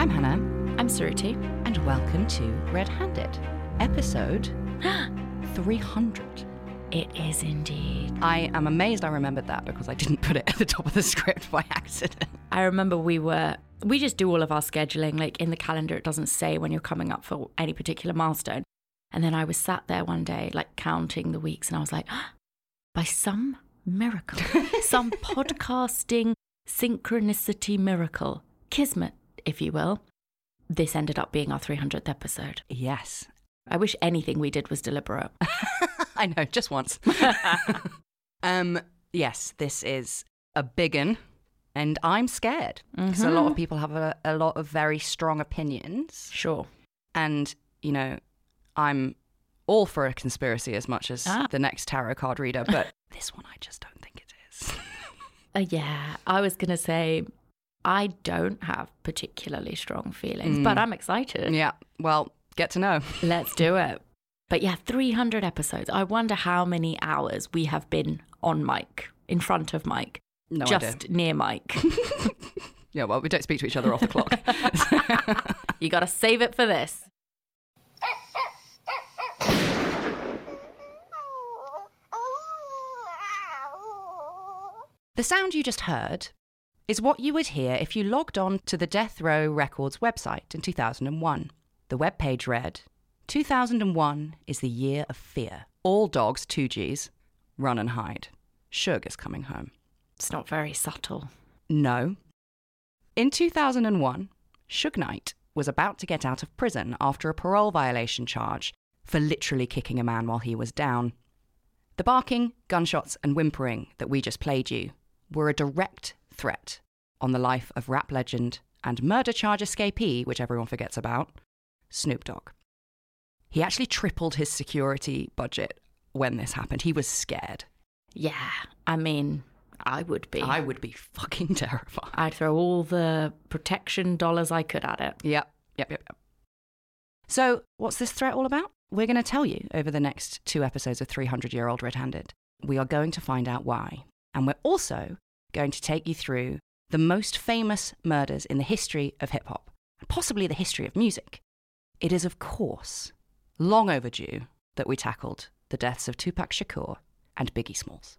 I'm Hannah. I'm Suruthi. And welcome to Red Handed, episode 300. It is indeed. I am amazed I remembered that because I didn't put it at the top of the script by accident. I remember we just do all of our scheduling, like in the calendar, it doesn't say when you're coming up for any particular milestone. And then I was sat there one day, like counting the weeks, and I was like, by some miracle, some podcasting synchronicity miracle, kismet, if you will, this ended up being our 300th episode. Yes. I wish anything we did was deliberate. I know, just once. Yes, this is a big one, and I'm scared. Because a lot of people have a lot of very strong opinions. Sure. And, you know, I'm all for a conspiracy as much as the next tarot card reader, but this one I just don't think it is. Yeah, I was going to say, I don't have particularly strong feelings, but I'm excited. Yeah, well, get to know. Let's do it. But yeah, 300 episodes. I wonder how many hours we have been on mic, in front of mic, No just idea. near mic. Yeah, well, we don't speak to each other off the clock. You got to save it for this. The sound you just heard is what you would hear if you logged on to the Death Row Records website in 2001. The webpage read, 2001 is the year of fear. All dogs, 2Gs, run and hide. Suge is coming home. It's not very subtle. No. In 2001, Suge Knight was about to get out of prison after a parole violation charge for literally kicking a man while he was down. The barking, gunshots, and whimpering that we just played you were a direct threat on the life of rap legend and murder charge escapee, which everyone forgets about, Snoop Dogg. He actually tripled his security budget when this happened. He was scared. Yeah, I mean, I would be. I would be fucking terrified. I'd throw all the protection dollars I could at it. Yep. So, what's this threat all about? We're going to tell you over the next 2 episodes of 300-Year-Old Red Handed. We are going to find out why. And we're also going to take you through the most famous murders in the history of hip-hop, and possibly the history of music. It is, of course, long overdue that we tackled the deaths of Tupac Shakur and Biggie Smalls.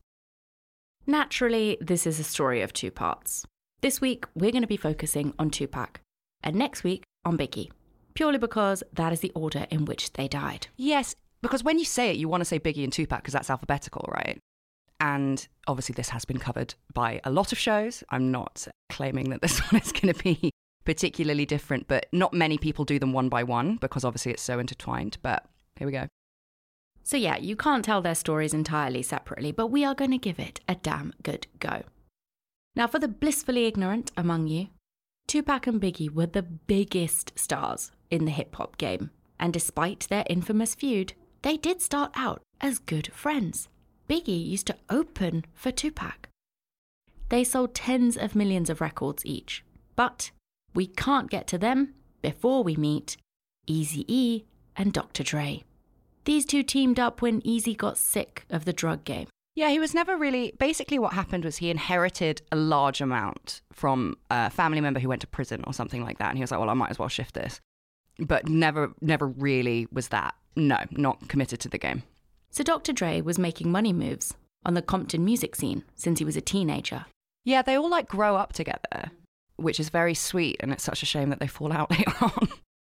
Naturally, this is a story of 2 parts. This week, we're going to be focusing on Tupac, and next week on Biggie, purely because that is the order in which they died. Yes, because when you say it, you want to say Biggie and Tupac because that's alphabetical, right? And obviously this has been covered by a lot of shows. I'm not claiming that this one is going to be particularly different, but not many people do them one by one because obviously it's so intertwined. But here we go. So yeah, you can't tell their stories entirely separately, but we are going to give it a damn good go. Now, for the blissfully ignorant among you, Tupac and Biggie were the biggest stars in the hip-hop game. And despite their infamous feud, they did start out as good friends. Biggie used to open for Tupac. They sold tens of millions of records each. But we can't get to them before we meet Eazy-E and Dr. Dre. These 2 teamed up when Eazy got sick of the drug game. Yeah, he was never really... Basically what happened was he inherited a large amount from a family member who went to prison or something like that. And he was like, well, I might as well shift this. But never really was that. No, not committed to the game. So Dr. Dre was making money moves on the Compton music scene since he was a teenager. Yeah, they all like grow up together, which is very sweet, and it's such a shame that they fall out later on.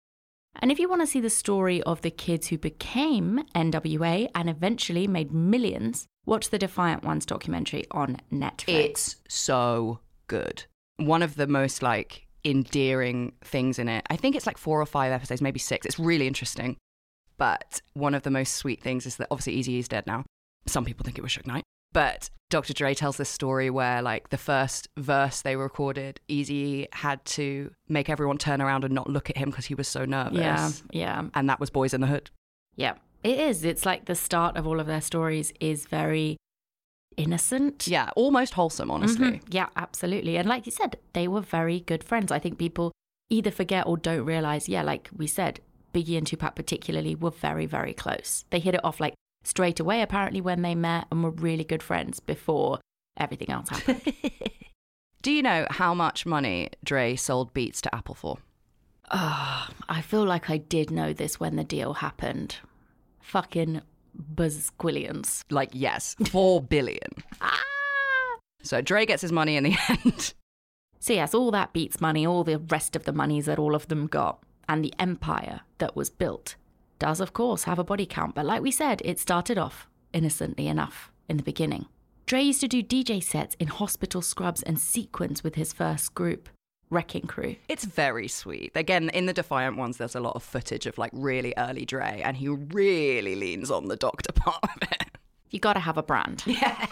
And if you want to see the story of the kids who became NWA and eventually made millions, watch the Defiant Ones documentary on Netflix. It's so good. One of the most like endearing things in it. I think it's like 4 or 5 episodes, maybe 6. It's really interesting. But one of the most sweet things is that obviously Eazy-E's dead now. Some people think it was Suge Knight. But Dr. Dre tells this story where like the first verse they recorded, Eazy had to make everyone turn around and not look at him because he was so nervous. Yeah. And that was Boys in the Hood. Yeah, it is. It's like the start of all of their stories is very innocent. Yeah, almost wholesome, honestly. Mm-hmm. Yeah, absolutely. And like you said, they were very good friends. I think people either forget or don't realize, yeah, like we said, Biggie and Tupac particularly were very, very close. They hit it off like straight away, apparently, when they met and were really good friends before everything else happened. Do you know how much money Dre sold Beats to Apple for? I feel like I did know this when the deal happened. Fucking bazquillions. Like, yes, 4 billion. So Dre gets his money in the end. So yes, all that beats money, all the rest of the monies that all of them got, and the empire that was built does, of course, have a body count. But like we said, it started off innocently enough in the beginning. Dre used to do DJ sets in hospital scrubs and sequins with his first group, Wrecking Crew. It's very sweet. Again, in the Defiant ones, there's a lot of footage of like really early Dre, and he really leans on the doctor part of it. You gotta have a brand. Yeah.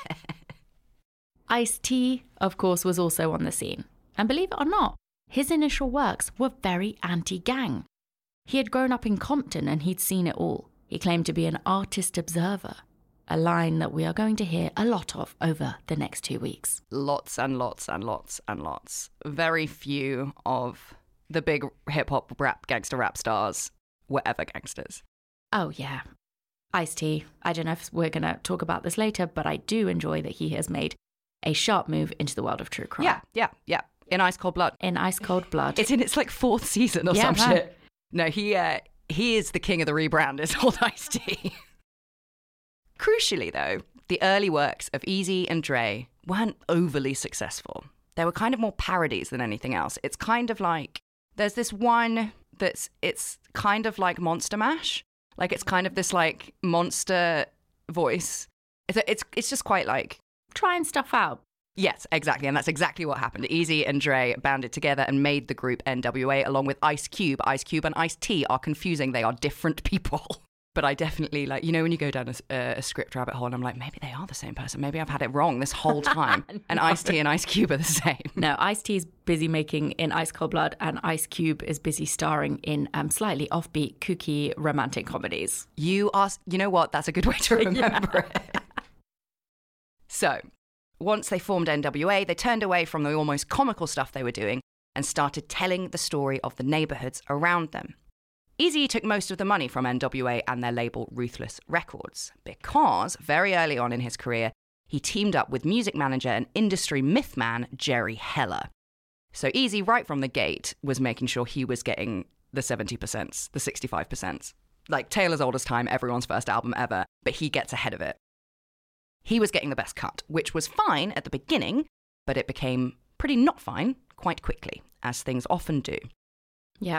Ice-T, of course, was also on the scene. And believe it or not, his initial works were very anti-gang. He had grown up in Compton and he'd seen it all. He claimed to be an artist observer, a line that we are going to hear a lot of over the next 2 weeks. Lots and lots and lots and lots. Very few of the big hip-hop rap, gangster rap stars were ever gangsters. Oh, yeah. Ice-T, I don't know if we're going to talk about this later, but I do enjoy that he has made a sharp move into the world of true crime. Yeah. In Ice Cold Blood. In Ice Cold Blood. It's in its like 4th season or some shit. No, he is the king of the rebrand, is old Ice-T. Crucially, though, the early works of Eazy and Dre weren't overly successful. They were kind of more parodies than anything else. It's kind of like, there's this one it's kind of like Monster Mash. Like, it's kind of this like monster voice. It's just quite like... trying stuff out. Yes, exactly. And that's exactly what happened. Eazy and Dre banded together and made the group NWA along with Ice Cube. Ice Cube and Ice-T are confusing. They are different people. But I definitely, like, you know, when you go down a script rabbit hole and I'm like, maybe they are the same person. Maybe I've had it wrong this whole time. No. And Ice-T and Ice Cube are the same. No, Ice-T is busy making in Ice Cold Blood and Ice Cube is busy starring in slightly offbeat, kooky romantic comedies. You know what? That's a good way to remember it. So, once they formed NWA, they turned away from the almost comical stuff they were doing and started telling the story of the neighborhoods around them. Eazy took most of the money from NWA and their label Ruthless Records because very early on in his career, he teamed up with music manager and industry myth man Jerry Heller. So Eazy, right from the gate, was making sure he was getting the 70%, the 65%. Like Taylor's Oldest Time, everyone's first album ever, but he gets ahead of it. He was getting the best cut, which was fine at the beginning, but it became pretty not fine quite quickly, as things often do. Yeah,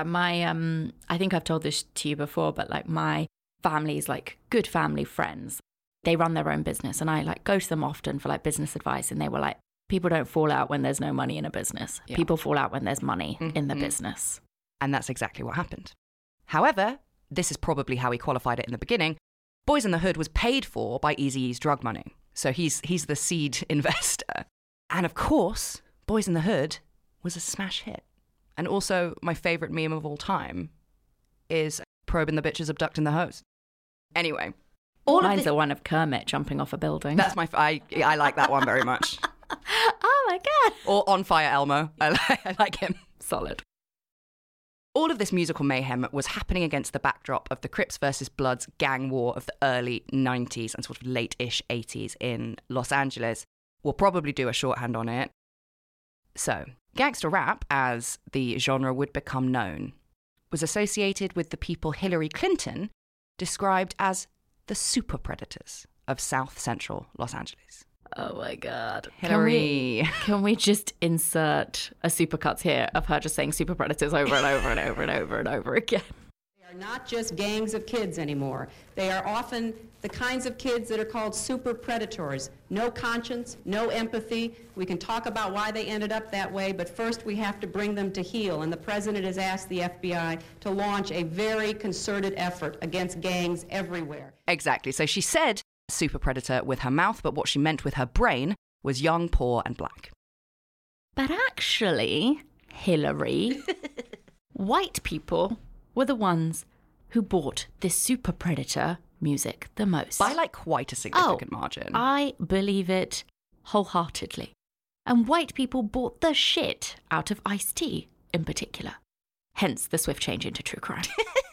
I think I've told this to you before, but like my family's like good family friends. They run their own business and I like go to them often for like business advice. And they were like, people don't fall out when there's no money in a business. Yeah. People fall out when there's money in the business. And that's exactly what happened. However, this is probably how he qualified it in the beginning. Boys in the Hood was paid for by Eazy-E's drug money. So he's the seed investor. And of course, Boys in the Hood was a smash hit. And also, my favourite meme of all time is probing the bitches, abducting the hoes. Anyway. Mine's the one of Kermit jumping off a building. That's I like that one very much. Oh my God. Or On Fire Elmo. I like him. Solid. All of this musical mayhem was happening against the backdrop of the Crips versus Bloods gang war of the early 90s and sort of late-ish 80s in Los Angeles. We'll probably do a shorthand on it. So, gangster rap, as the genre would become known, was associated with the people Hillary Clinton described as the super predators of South Central Los Angeles. Oh my God. Hillary. Can we just insert a supercuts here of her just saying super predators over and over and over and over and over again? They are not just gangs of kids anymore. They are often the kinds of kids that are called super predators. No conscience, no empathy. We can talk about why they ended up that way, but first we have to bring them to heel. And the president has asked the FBI to launch a very concerted effort against gangs everywhere. Exactly. So she said super predator with her mouth, but what she meant with her brain was young, poor, and black. But actually, Hillary, white people were the ones who bought this super predator music the most. By like quite a significant margin. I believe it wholeheartedly. And white people bought the shit out of Ice-T in particular. Hence the swift change into true crime.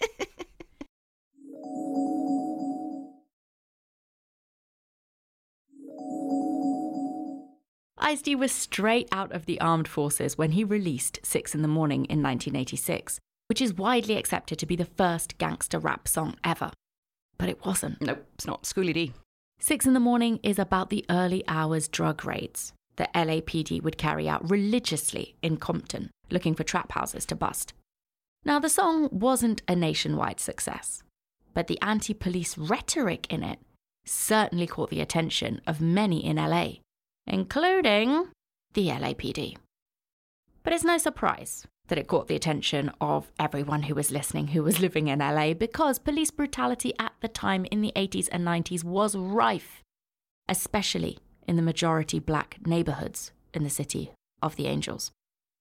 Ice-T was straight out of the armed forces when he released 6 in the Morning in 1986, which is widely accepted to be the first gangster rap song ever. But it wasn't. Nope, it's not. Schoolie D. 6 in the Morning is about the early hours drug raids that LAPD would carry out religiously in Compton, looking for trap houses to bust. Now, the song wasn't a nationwide success, but the anti-police rhetoric in it certainly caught the attention of many in LA, including the LAPD. But it's no surprise that it caught the attention of everyone who was listening, who was living in LA, because police brutality at the time in the 80s and 90s was rife, especially in the majority black neighborhoods in the City of the Angels.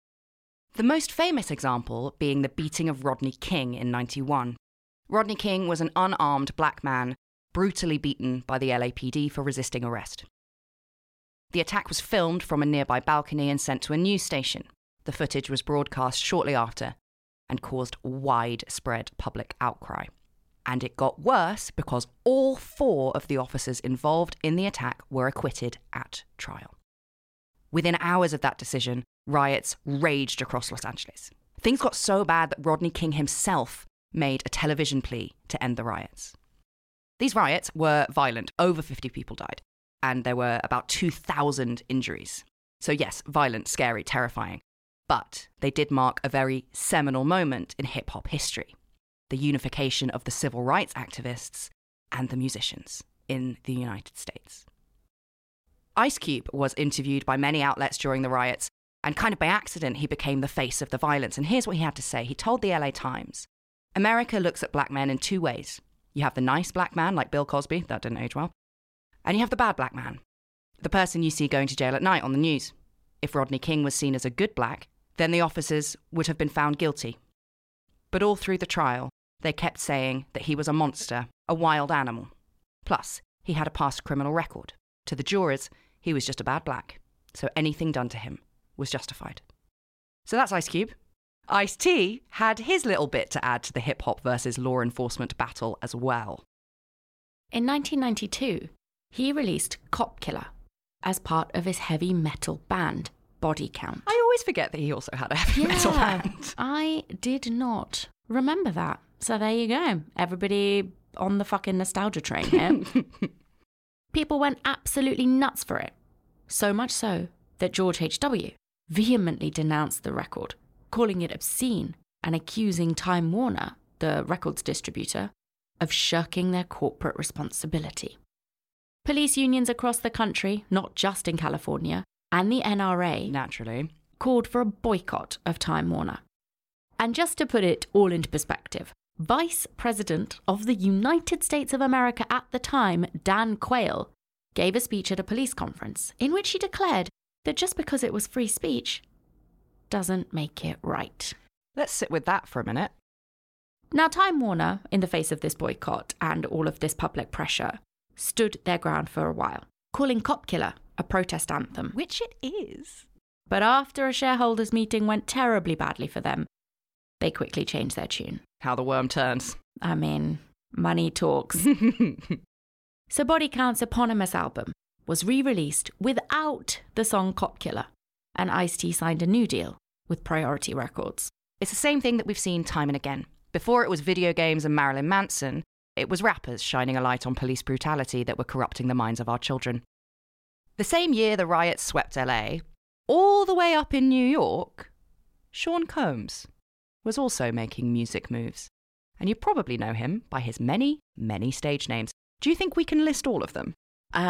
The most famous example being the beating of Rodney King in 91. Rodney King was an unarmed black man brutally beaten by the LAPD for resisting arrest. The attack was filmed from a nearby balcony and sent to a news station. The footage was broadcast shortly after and caused widespread public outcry. And it got worse because all 4 of the officers involved in the attack were acquitted at trial. Within hours of that decision, riots raged across Los Angeles. Things got so bad that Rodney King himself made a television plea to end the riots. These riots were violent. Over 50 people died, and there were about 2,000 injuries. So yes, violent, scary, terrifying. But they did mark a very seminal moment in hip-hop history, the unification of the civil rights activists and the musicians in the United States. Ice Cube was interviewed by many outlets during the riots, and kind of by accident, he became the face of the violence. And here's what he had to say. He told the LA Times, "America looks at black men in 2 ways. You have the nice black man, like Bill Cosby, that didn't age well, and you have the bad black man, the person you see going to jail at night on the news. If Rodney King was seen as a good black, then the officers would have been found guilty. But all through the trial, they kept saying that he was a monster, a wild animal. Plus, he had a past criminal record. To the jurors, he was just a bad black, so anything done to him was justified." So that's Ice Cube. Ice-T had his little bit to add to the hip-hop versus law enforcement battle as well. In 1992, he released Cop Killer as part of his heavy metal band, Body Count. I always forget that he also had a heavy metal band. I did not remember that. So there you go. Everybody on the fucking nostalgia train here. People went absolutely nuts for it. So much so that George H.W. vehemently denounced the record, calling it obscene and accusing Time Warner, the records distributor, of shirking their corporate responsibility. Police unions across the country, not just in California, and the NRA, naturally, called for a boycott of Time Warner. And just to put it all into perspective, Vice President of the United States of America at the time, Dan Quayle, gave a speech at a police conference in which he declared that just because it was free speech doesn't make it right. Let's sit with that for a minute. Now, Time Warner, in the face of this boycott and all of this public pressure, stood their ground for a while, calling Cop Killer a protest anthem. Which it is. But after a shareholders meeting went terribly badly for them, they quickly changed their tune. How the worm turns. I mean, money talks. So Body Count's eponymous album was re-released without the song Cop Killer, and Ice-T signed a new deal with Priority Records. It's the same thing that we've seen time and again. Before it was video games and Marilyn Manson, it was rappers shining a light on police brutality that were corrupting the minds of our children. The same year the riots swept LA, all the way up in New York, Sean Combs was also making music moves. And you probably know him by his many, many stage names. Do you think we can list all of them?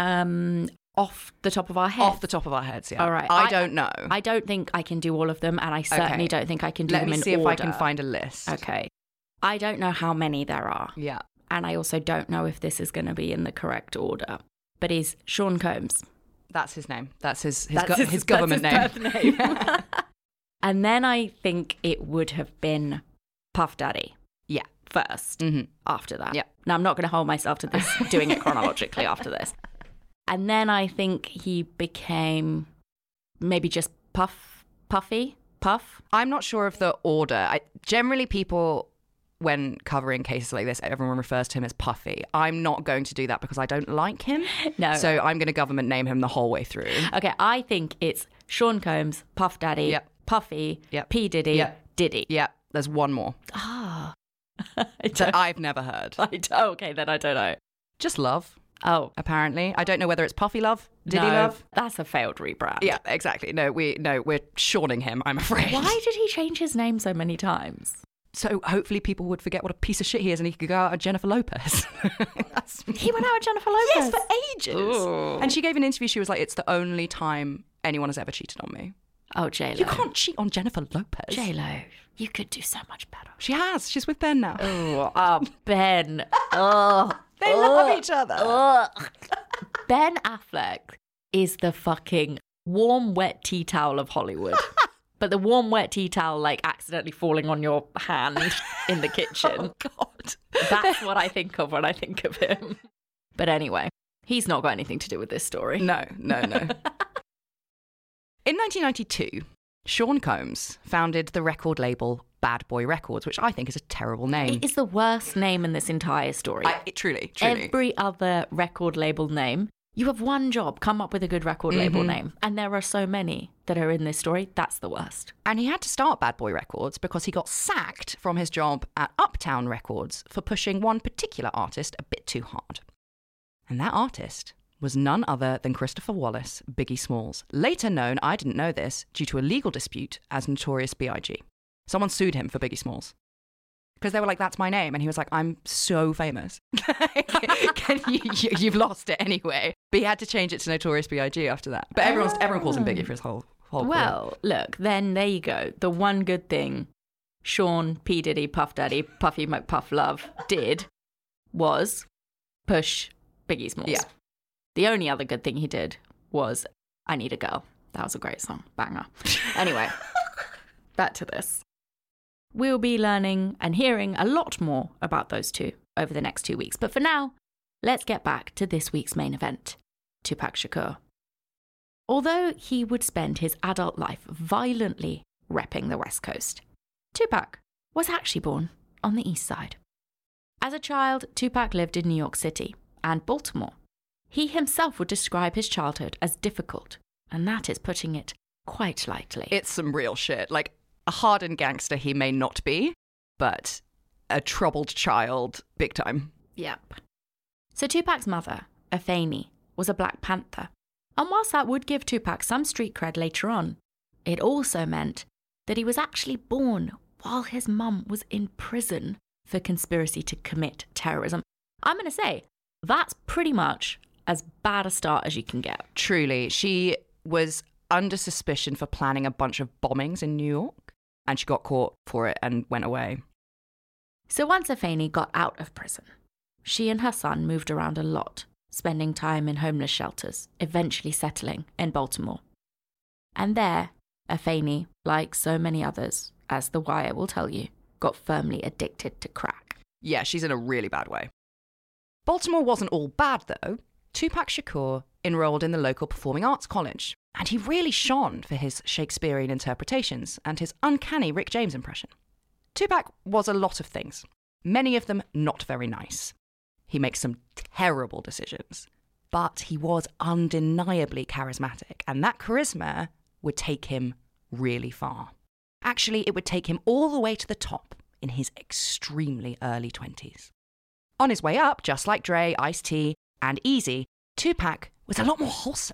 Off the top of our heads? Off the top of our heads, yeah. All right. I don't know. I don't think I can do all of them, and I certainly don't think I can do them in order. Let me see if I can find a list. Okay. I don't know how many there are. Yeah. And I also don't know if this is going to be in the correct order. But he's Sean Combs. That's his name. That's his government that's name. His birth name. And then I think it would have been Puff Daddy. Yeah. First. After that. Yeah. Now, I'm not going to hold myself to this, doing it chronologically after this. And then I think he became maybe just Puff. I'm not sure of the order. Generally, people, when covering cases like this, everyone refers to him as Puffy. I'm not going to do that because I don't like him. No. So I'm going to government name him the whole way through. Okay, I think it's Sean Combs, Puff Daddy, Puffy, P. Diddy, Diddy. Yep. There's one more Ah. that I've never heard. Okay, then I don't know. Just Love, Oh, apparently. I don't know whether it's Puffy Love, Diddy no, Love. That's a failed rebrand. Yeah, exactly. No, we're shorning him, I'm afraid. Why did he change his name so many times? So hopefully people would forget what a piece of shit he is and he could go out with Jennifer Lopez. He went out with Jennifer Lopez? Yes, for ages. Ooh. And she gave an interview, she was like, it's the only time anyone has ever cheated on me. Oh, J-Lo. You can't cheat on Jennifer Lopez. J-Lo, you could do so much better. She has. She's with Ben now. Oh, Ben. Oh. They love each other. Ben Affleck is the fucking warm, wet tea towel of Hollywood. But the warm, wet tea towel, like, accidentally falling on your hand in the kitchen. Oh, God. That's what I think of when I think of him. But anyway, he's not got anything to do with this story. No. In 1992, Sean Combs founded the record label Bad Boy Records, which I think is a terrible name. It is the worst name in this entire story. Truly. Every other record label name, you have one job, come up with a good record label name. And there are so many that are in this story. That's the worst. And he had to start Bad Boy Records because he got sacked from his job at Uptown Records for pushing one particular artist a bit too hard. And that artist was none other than Christopher Wallace, Biggie Smalls, later known, I didn't know this, due to a legal dispute as Notorious B.I.G. Someone sued him for Biggie Smalls. Because they were like, that's my name. And he was like, I'm so famous. You've lost it anyway. But he had to change it to Notorious B.I.G. after that. But everyone calls him Biggie for his whole Well, look, then there you go. The one good thing Sean P. Diddy, Puff Daddy, Puffy McPuff Love did was push Biggie Smalls. Yeah. The only other good thing he did was I Need a Girl. That was a great song. Banger. Anyway, back to this. We'll be learning and hearing a lot more about those two over the next 2 weeks. But for now, let's get back to this week's main event, Tupac Shakur. Although he would spend his adult life violently repping the West Coast, Tupac was actually born on the East Side. As a child, Tupac lived in New York City and Baltimore. He himself would describe his childhood as difficult, and that is putting it quite lightly. It's some real shit. Like, a hardened gangster he may not be, but a troubled child, big time. Yep. So Tupac's mother, Afeni, was a Black Panther. And whilst that would give Tupac some street cred later on, it also meant that he was actually born while his mum was in prison for conspiracy to commit terrorism. I'm going to say, that's pretty much as bad a start as you can get. Truly. She was under suspicion for planning a bunch of bombings in New York, and she got caught for it and went away. So once Afeni got out of prison, she and her son moved around a lot, spending time in homeless shelters, eventually settling in Baltimore. And there, Afeni, like so many others, as The Wire will tell you, got firmly addicted to crack. Yeah, she's in a really bad way. Baltimore wasn't all bad, though. Tupac Shakur enrolled in the local performing arts college, and he really shone for his Shakespearean interpretations and his uncanny Rick James impression. Tupac was a lot of things, many of them not very nice. He makes some terrible decisions, but he was undeniably charismatic, and that charisma would take him really far. Actually, it would take him all the way to the top in his extremely early 20s. On his way up, just like Dre, Ice-T, and Easy, Tupac was a lot more wholesome.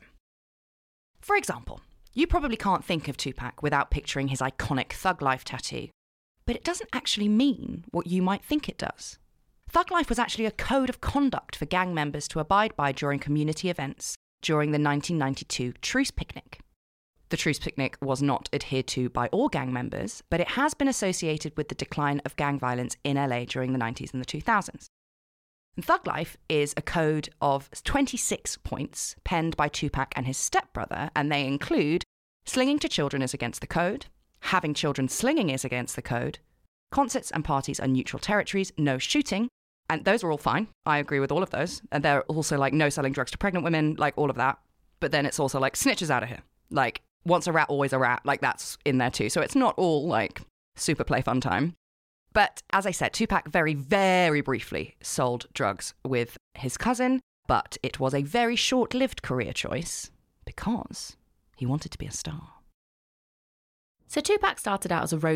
For example, you probably can't think of Tupac without picturing his iconic Thug Life tattoo, but it doesn't actually mean what you might think it does. Thug Life was actually a code of conduct for gang members to abide by during community events during the 1992 Truce Picnic. The Truce Picnic was not adhered to by all gang members, but it has been associated with the decline of gang violence in LA during the 90s and the 2000s. And Thug Life is a code of 26 points penned by Tupac and his stepbrother, and they include slinging to children is against the code, having children slinging is against the code, concerts and parties are neutral territories, no shooting, and those are all fine. I agree with all of those. And they're also like no selling drugs to pregnant women, like all of that. But then it's also like snitches out of here. Like once a rat, always a rat, like that's in there too. So it's not all like super play fun time. But as I said, Tupac very, very briefly sold drugs with his cousin, but it was a very short-lived career choice because he wanted to be a star. So Tupac started out as a roadie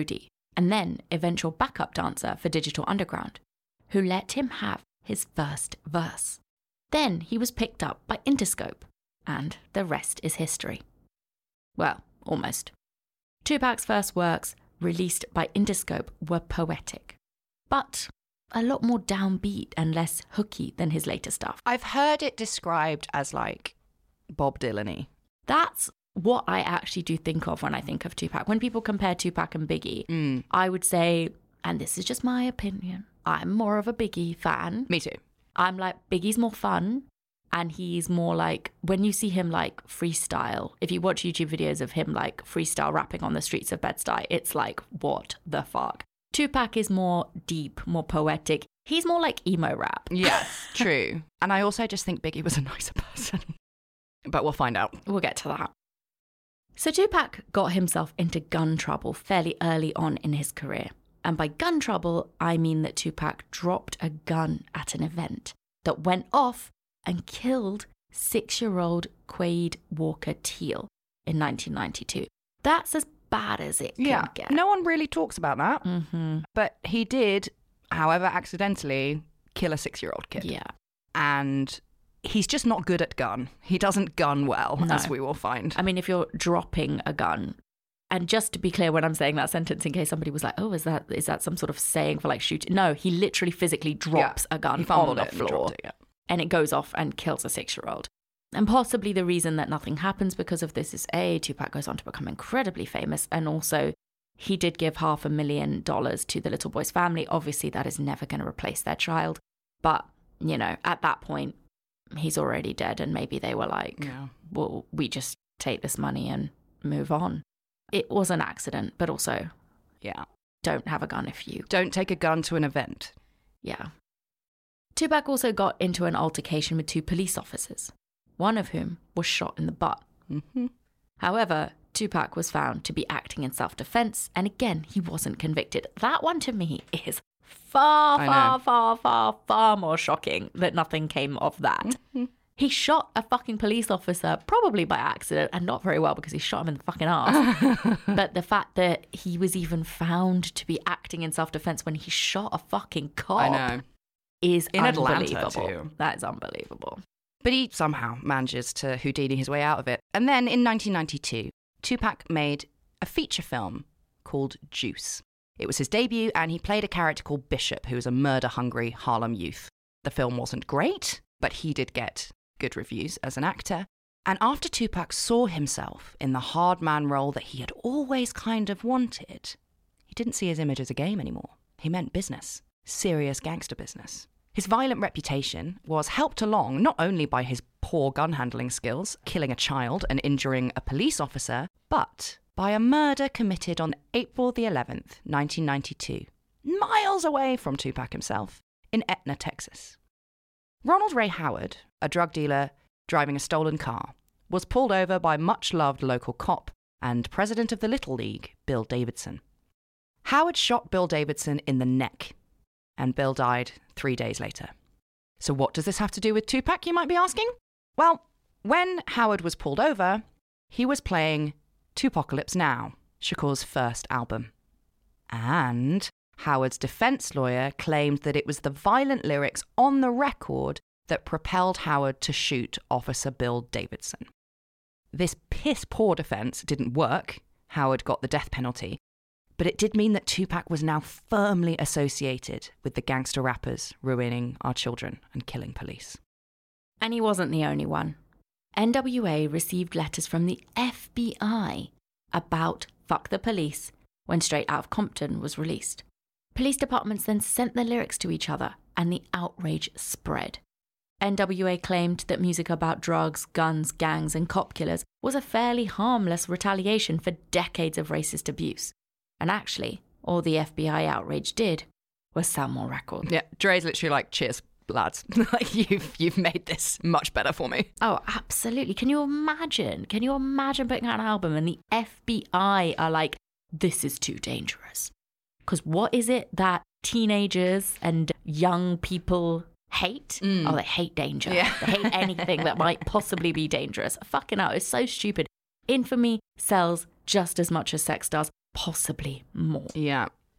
and then eventual backup dancer for Digital Underground, who let him have his first verse. Then he was picked up by Interscope, and the rest is history. Well, almost. Tupac's first works, released by Interscope, were poetic, but a lot more downbeat and less hooky than his later stuff. I've heard it described as like Bob Dylan-y. That's what I actually do think of when I think of Tupac. When people compare Tupac and Biggie, I would say, and this is just my opinion, I'm more of a Biggie fan. Me too. I'm like, Biggie's more fun, and he's more like, when you see him like freestyle, if you watch YouTube videos of him like freestyle rapping on the streets of Bed-Stuy, it's like, what the fuck? Tupac is more deep, more poetic. He's more like emo rap. Yes, true. And I also just think Biggie was a nicer person. But we'll find out. We'll get to that. So Tupac got himself into gun trouble fairly early on in his career. And by gun trouble, I mean that Tupac dropped a gun at an event that went off and killed 6-year-old Quade Walker Teal in 1992. That's as bad as it can get. No one really talks about that. But he did, however accidentally, kill a 6-year-old kid. Yeah. And he's just not good at gun. He doesn't gun well, as we will find. I mean, if you're dropping a gun, and just to be clear when I'm saying that sentence, in case somebody was like, oh, is that some sort of saying for like shooting? No, he literally physically drops a gun on the floor. And it goes off and kills a 6-year-old. And possibly the reason that nothing happens because of this is A, Tupac goes on to become incredibly famous, and also he did give $500,000 to the little boy's family. Obviously, that is never going to replace their child. But, you know, at that point, he's already dead, and maybe they were like, well, we just take this money and move on. It was an accident, but also, don't have a gun if you... Don't take a gun to an event. Yeah. Tupac also got into an altercation with 2 police officers, one of whom was shot in the butt. However, Tupac was found to be acting in self-defense, and again, he wasn't convicted. That one to me is far more shocking that nothing came of that. He shot a fucking police officer, probably by accident, and not very well because he shot him in the fucking ass. But the fact that he was even found to be acting in self-defense when he shot a fucking cop is in unbelievable. Atlanta too. That is unbelievable. But he somehow manages to Houdini his way out of it. And then in 1992, Tupac made a feature film called Juice. It was his debut, and he played a character called Bishop, who was a murder-hungry Harlem youth. The film wasn't great, but he did get good reviews as an actor. And after Tupac saw himself in the hard man role that he had always kind of wanted, he didn't see his image as a game anymore. He meant business, serious gangster business. His violent reputation was helped along not only by his poor gun handling skills, killing a child and injuring a police officer, but by a murder committed on April the 11th, 1992, miles away from Tupac himself, in Etna, Texas. Ronald Ray Howard, a drug dealer driving a stolen car, was pulled over by much-loved local cop and president of the Little League, Bill Davidson. Howard shot Bill Davidson in the neck, and Bill died 3 days later. So what does this have to do with Tupac, you might be asking? Well, when Howard was pulled over, he was playing Tupacalypse Now, Shakur's first album. And Howard's defense lawyer claimed that it was the violent lyrics on the record that propelled Howard to shoot Officer Bill Davidson. This piss-poor defense didn't work. Howard got the death penalty. But it did mean that Tupac was now firmly associated with the gangster rappers ruining our children and killing police. And he wasn't the only one. NWA received letters from the FBI about Fuck the Police when Straight Outta Compton was released. Police departments then sent the lyrics to each other, and the outrage spread. NWA claimed that music about drugs, guns, gangs, and cop killers was a fairly harmless retaliation for decades of racist abuse. And actually, all the FBI outrage did was sell more records. Yeah, Dre's literally like, cheers, lads. Like, you've made this much better for me. Oh, absolutely. Can you imagine? Can you imagine putting out an album and the FBI are like, this is too dangerous? Because what is it that teenagers and young people hate? Oh, they hate danger. Yeah. They hate anything that might possibly be dangerous. Fucking hell, it's so stupid. Infamy sells just as much as sex does, possibly more. Yeah.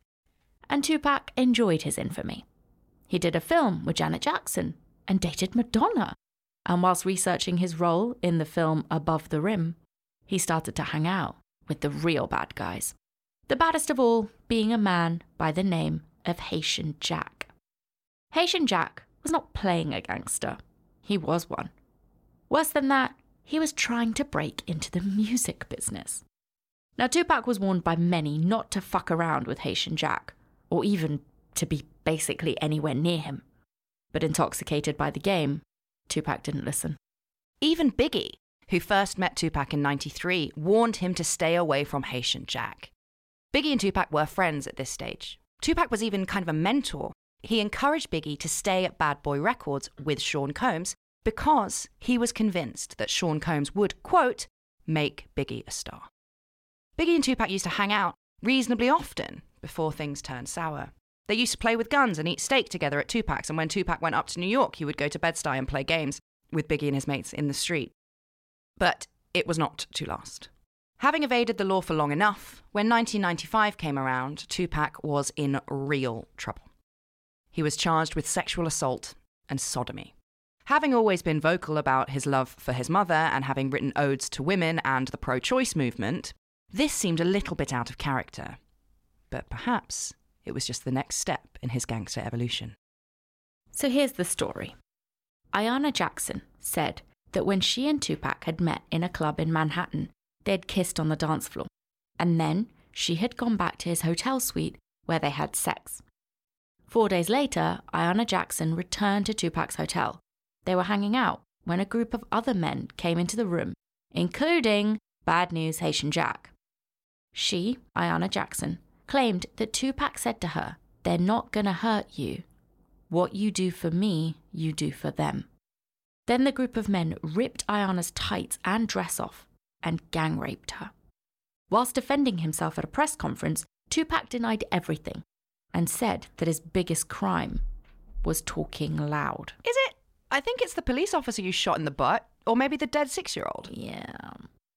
and Tupac enjoyed his infamy. He did a film with Janet Jackson and dated Madonna. And whilst researching his role in the film Above the Rim, he started to hang out with the real bad guys. The baddest of all being a man by the name of Haitian Jack. Haitian Jack was not playing a gangster. He was one. Worse than that, he was trying to break into the music business. Now, Tupac was warned by many not to fuck around with Haitian Jack, or even to be basically anywhere near him. But intoxicated by the game, Tupac didn't listen. Even Biggie, who first met Tupac in '93, warned him to stay away from Haitian Jack. Biggie and Tupac were friends at this stage. Tupac was even kind of a mentor. He encouraged Biggie to stay at Bad Boy Records with Sean Combs because he was convinced that Sean Combs would, quote, make Biggie a star. Biggie and Tupac used to hang out reasonably often before things turned sour. They used to play with guns and eat steak together at Tupac's, and when Tupac went up to New York, he would go to Bed-Stuy and play games with Biggie and his mates in the street. But it was not to last. Having evaded the law for long enough, when 1995 came around, Tupac was in real trouble. He was charged with sexual assault and sodomy. Having always been vocal about his love for his mother and having written odes to women and the pro-choice movement, this seemed a little bit out of character. But perhaps it was just the next step in his gangster evolution. So here's the story. Ayanna Jackson said that when she and Tupac had met in a club in Manhattan, they'd kissed on the dance floor, and then she had gone back to his hotel suite where they had sex. 4 days later, Ayanna Jackson returned to Tupac's hotel. They were hanging out when a group of other men came into the room, including Bad News Haitian Jack. She, Ayanna Jackson, claimed that Tupac said to her, "They're not gonna hurt you. What you do for me, you do for them." Then the group of men ripped Ayanna's tights and dress off and gang raped her. Whilst defending himself at a press conference, Tupac denied everything and said that his biggest crime was talking loud. Is it? I think it's the police officer you shot in the butt, or maybe the dead 6-year-old. Yeah.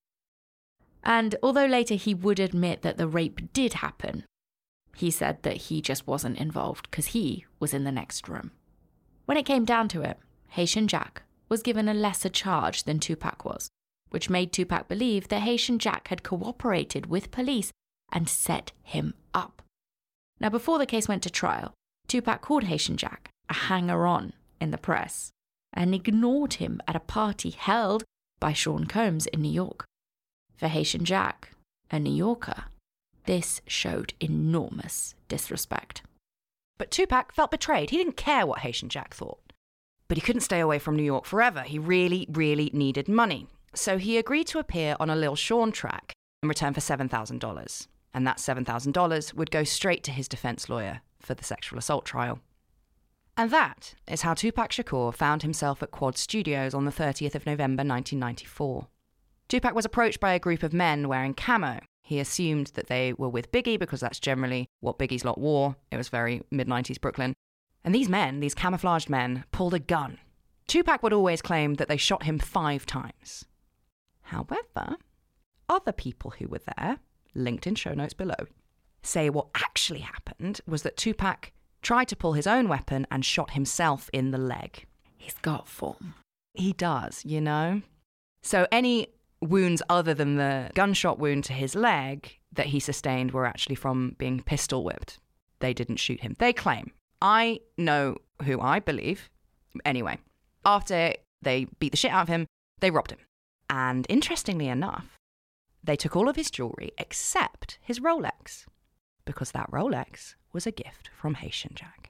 And although later he would admit that the rape did happen, he said that he just wasn't involved because he was in the next room. When it came down to it, Haitian Jack was given a lesser charge than Tupac was, which made Tupac believe that Haitian Jack had cooperated with police and set him up. Now, before the case went to trial, Tupac called Haitian Jack a hanger-on in the press and ignored him at a party held by Sean Combs in New York. For Haitian Jack, a New Yorker, this showed enormous disrespect. But Tupac felt betrayed. He didn't care what Haitian Jack thought. But he couldn't stay away from New York forever. He really, really needed money. So he agreed to appear on a Lil Sean track in return for $7,000. And that $7,000 would go straight to his defense lawyer for the sexual assault trial. And that is how Tupac Shakur found himself at Quad Studios on the 30th of November 1994. Tupac was approached by a group of men wearing camo. He assumed that they were with Biggie because that's generally what Biggie's lot wore. It was very mid-90s Brooklyn. And these men, these camouflaged men, pulled a gun. Tupac would always claim that they shot him 5 times. However, other people who were there, linked in show notes below, say what actually happened was that Tupac tried to pull his own weapon and shot himself in the leg. He's got form. He does, you know? So any wounds other than the gunshot wound to his leg that he sustained were actually from being pistol whipped. They didn't shoot him. They claim. I know who I believe. Anyway, after they beat the shit out of him, they robbed him. And interestingly enough, they took all of his jewelry except his Rolex, because that Rolex was a gift from Haitian Jack.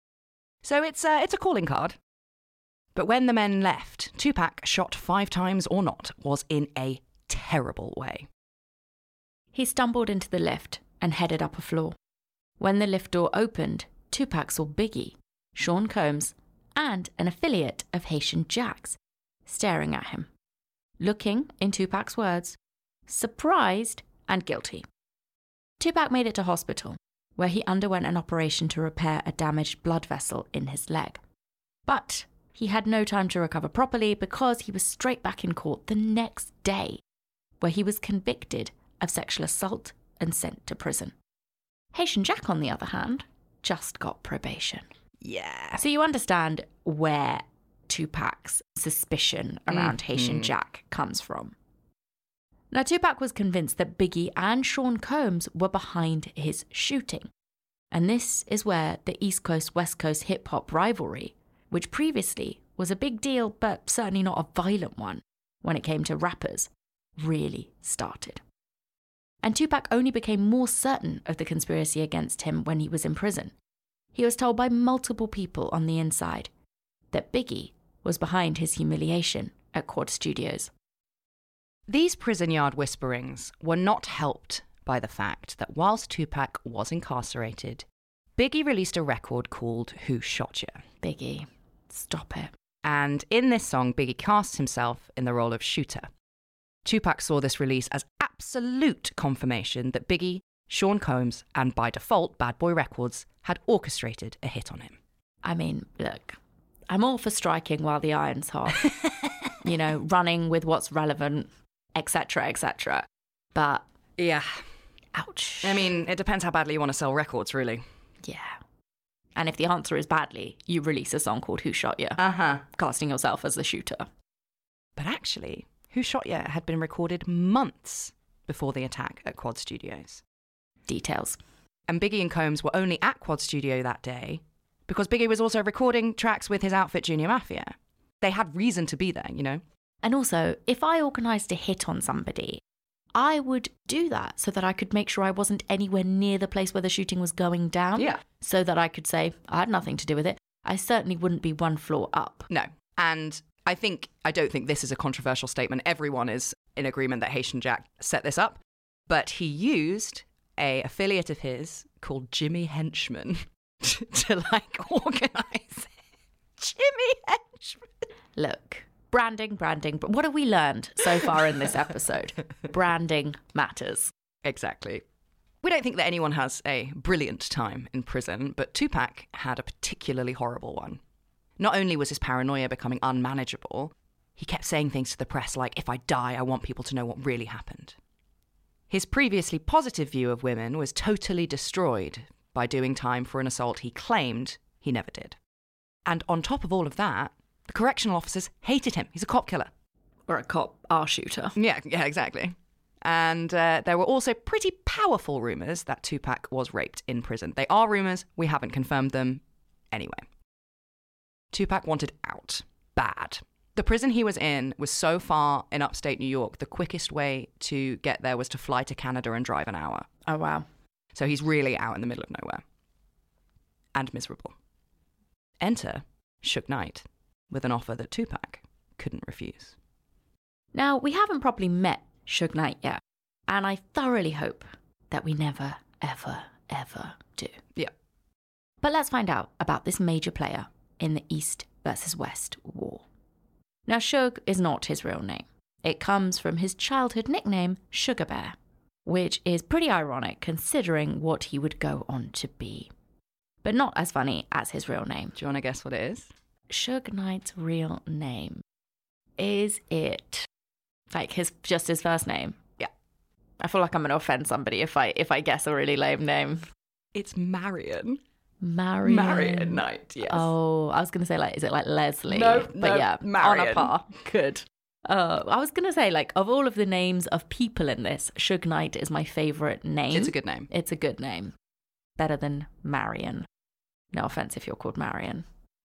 So it's a calling card. But when the men left, Tupac, shot 5 times or not, was in a terrible way. He stumbled into the lift and headed up a floor. When the lift door opened, Tupac saw Biggie, Sean Combs, and an affiliate of Haitian Jack's staring at him, looking, in Tupac's words, surprised and guilty. Tupac made it to hospital, where he underwent an operation to repair a damaged blood vessel in his leg. But he had no time to recover properly because he was straight back in court the next day, where he was convicted of sexual assault and sent to prison. Haitian Jack, on the other hand, just got probation. Yeah. So you understand where Tupac's suspicion around Haitian Jack comes from. Now, Tupac was convinced that Biggie and Sean Combs were behind his shooting. And this is where the East Coast-West Coast hip-hop rivalry, which previously was a big deal but certainly not a violent one when it came to rappers, really started. And Tupac only became more certain of the conspiracy against him when he was in prison. He was told by multiple people on the inside that Biggie was behind his humiliation at Quad Studios. These prison yard whisperings were not helped by the fact that whilst Tupac was incarcerated, Biggie released a record called Who Shot Ya? Biggie, stop it. And in this song, Biggie casts himself in the role of shooter. Tupac saw this release as absolute confirmation that Biggie, Sean Combs, and by default, Bad Boy Records had orchestrated a hit on him. I mean, look, I'm all for striking while the iron's hot. You know, running with what's relevant, etc., etc. But, yeah. Ouch. I mean, it depends how badly you want to sell records, really. Yeah. And if the answer is badly, you release a song called Who Shot Ya? Casting yourself as the shooter. But actually, Who Shot Ya had been recorded months before the attack at Quad Studios. Details. And Biggie and Combs were only at Quad Studio that day because Biggie was also recording tracks with his outfit Junior Mafia. They had reason to be there, you know? And also, if I organised a hit on somebody, I would do that so that I could make sure I wasn't anywhere near the place where the shooting was going down. Yeah. So that I could say, I had nothing to do with it. I certainly wouldn't be one floor up. No. And I don't think this is a controversial statement. Everyone is in agreement that Haitian Jack set this up. But he used a affiliate of his called Jimmy Henchman to organise it. Jimmy Henchman. Look, branding. But what have we learned so far in this episode? Branding matters. Exactly. We don't think that anyone has a brilliant time in prison, but Tupac had a particularly horrible one. Not only was his paranoia becoming unmanageable, he kept saying things to the press like, if I die, I want people to know what really happened. His previously positive view of women was totally destroyed by doing time for an assault he claimed he never did. And on top of all of that, the correctional officers hated him. He's a cop killer. Or a cop shooter. Yeah, exactly. And there were also pretty powerful rumours that Tupac was raped in prison. They are rumours, we haven't confirmed them. Anyway, Tupac wanted out. Bad. The prison he was in was so far in upstate New York, the quickest way to get there was to fly to Canada and drive an hour. Oh, wow. So he's really out in the middle of nowhere. And miserable. Enter Suge Knight with an offer that Tupac couldn't refuse. Now, we haven't properly met Suge Knight yet, and I thoroughly hope that we never, ever, ever do. Yeah. But let's find out about this major player in the East versus West war. Now, Suge is not his real name. It comes from his childhood nickname, Sugar Bear, which is pretty ironic considering what he would go on to be. But not as funny as his real name. Do you want to guess what it is? Suge Knight's real name. Is it like his first name? Yeah. I feel like I'm going to offend somebody if I guess a really lame name. It's Marion. Marion Knight, yes. Oh, I was going to say, is it like Leslie? No, but yeah, Marion. On a par. Good. I was going to say, of all of the names of people in this, Suge Knight is my favourite name. It's a good name. It's a good name. Better than Marion. No offence if you're called Marion.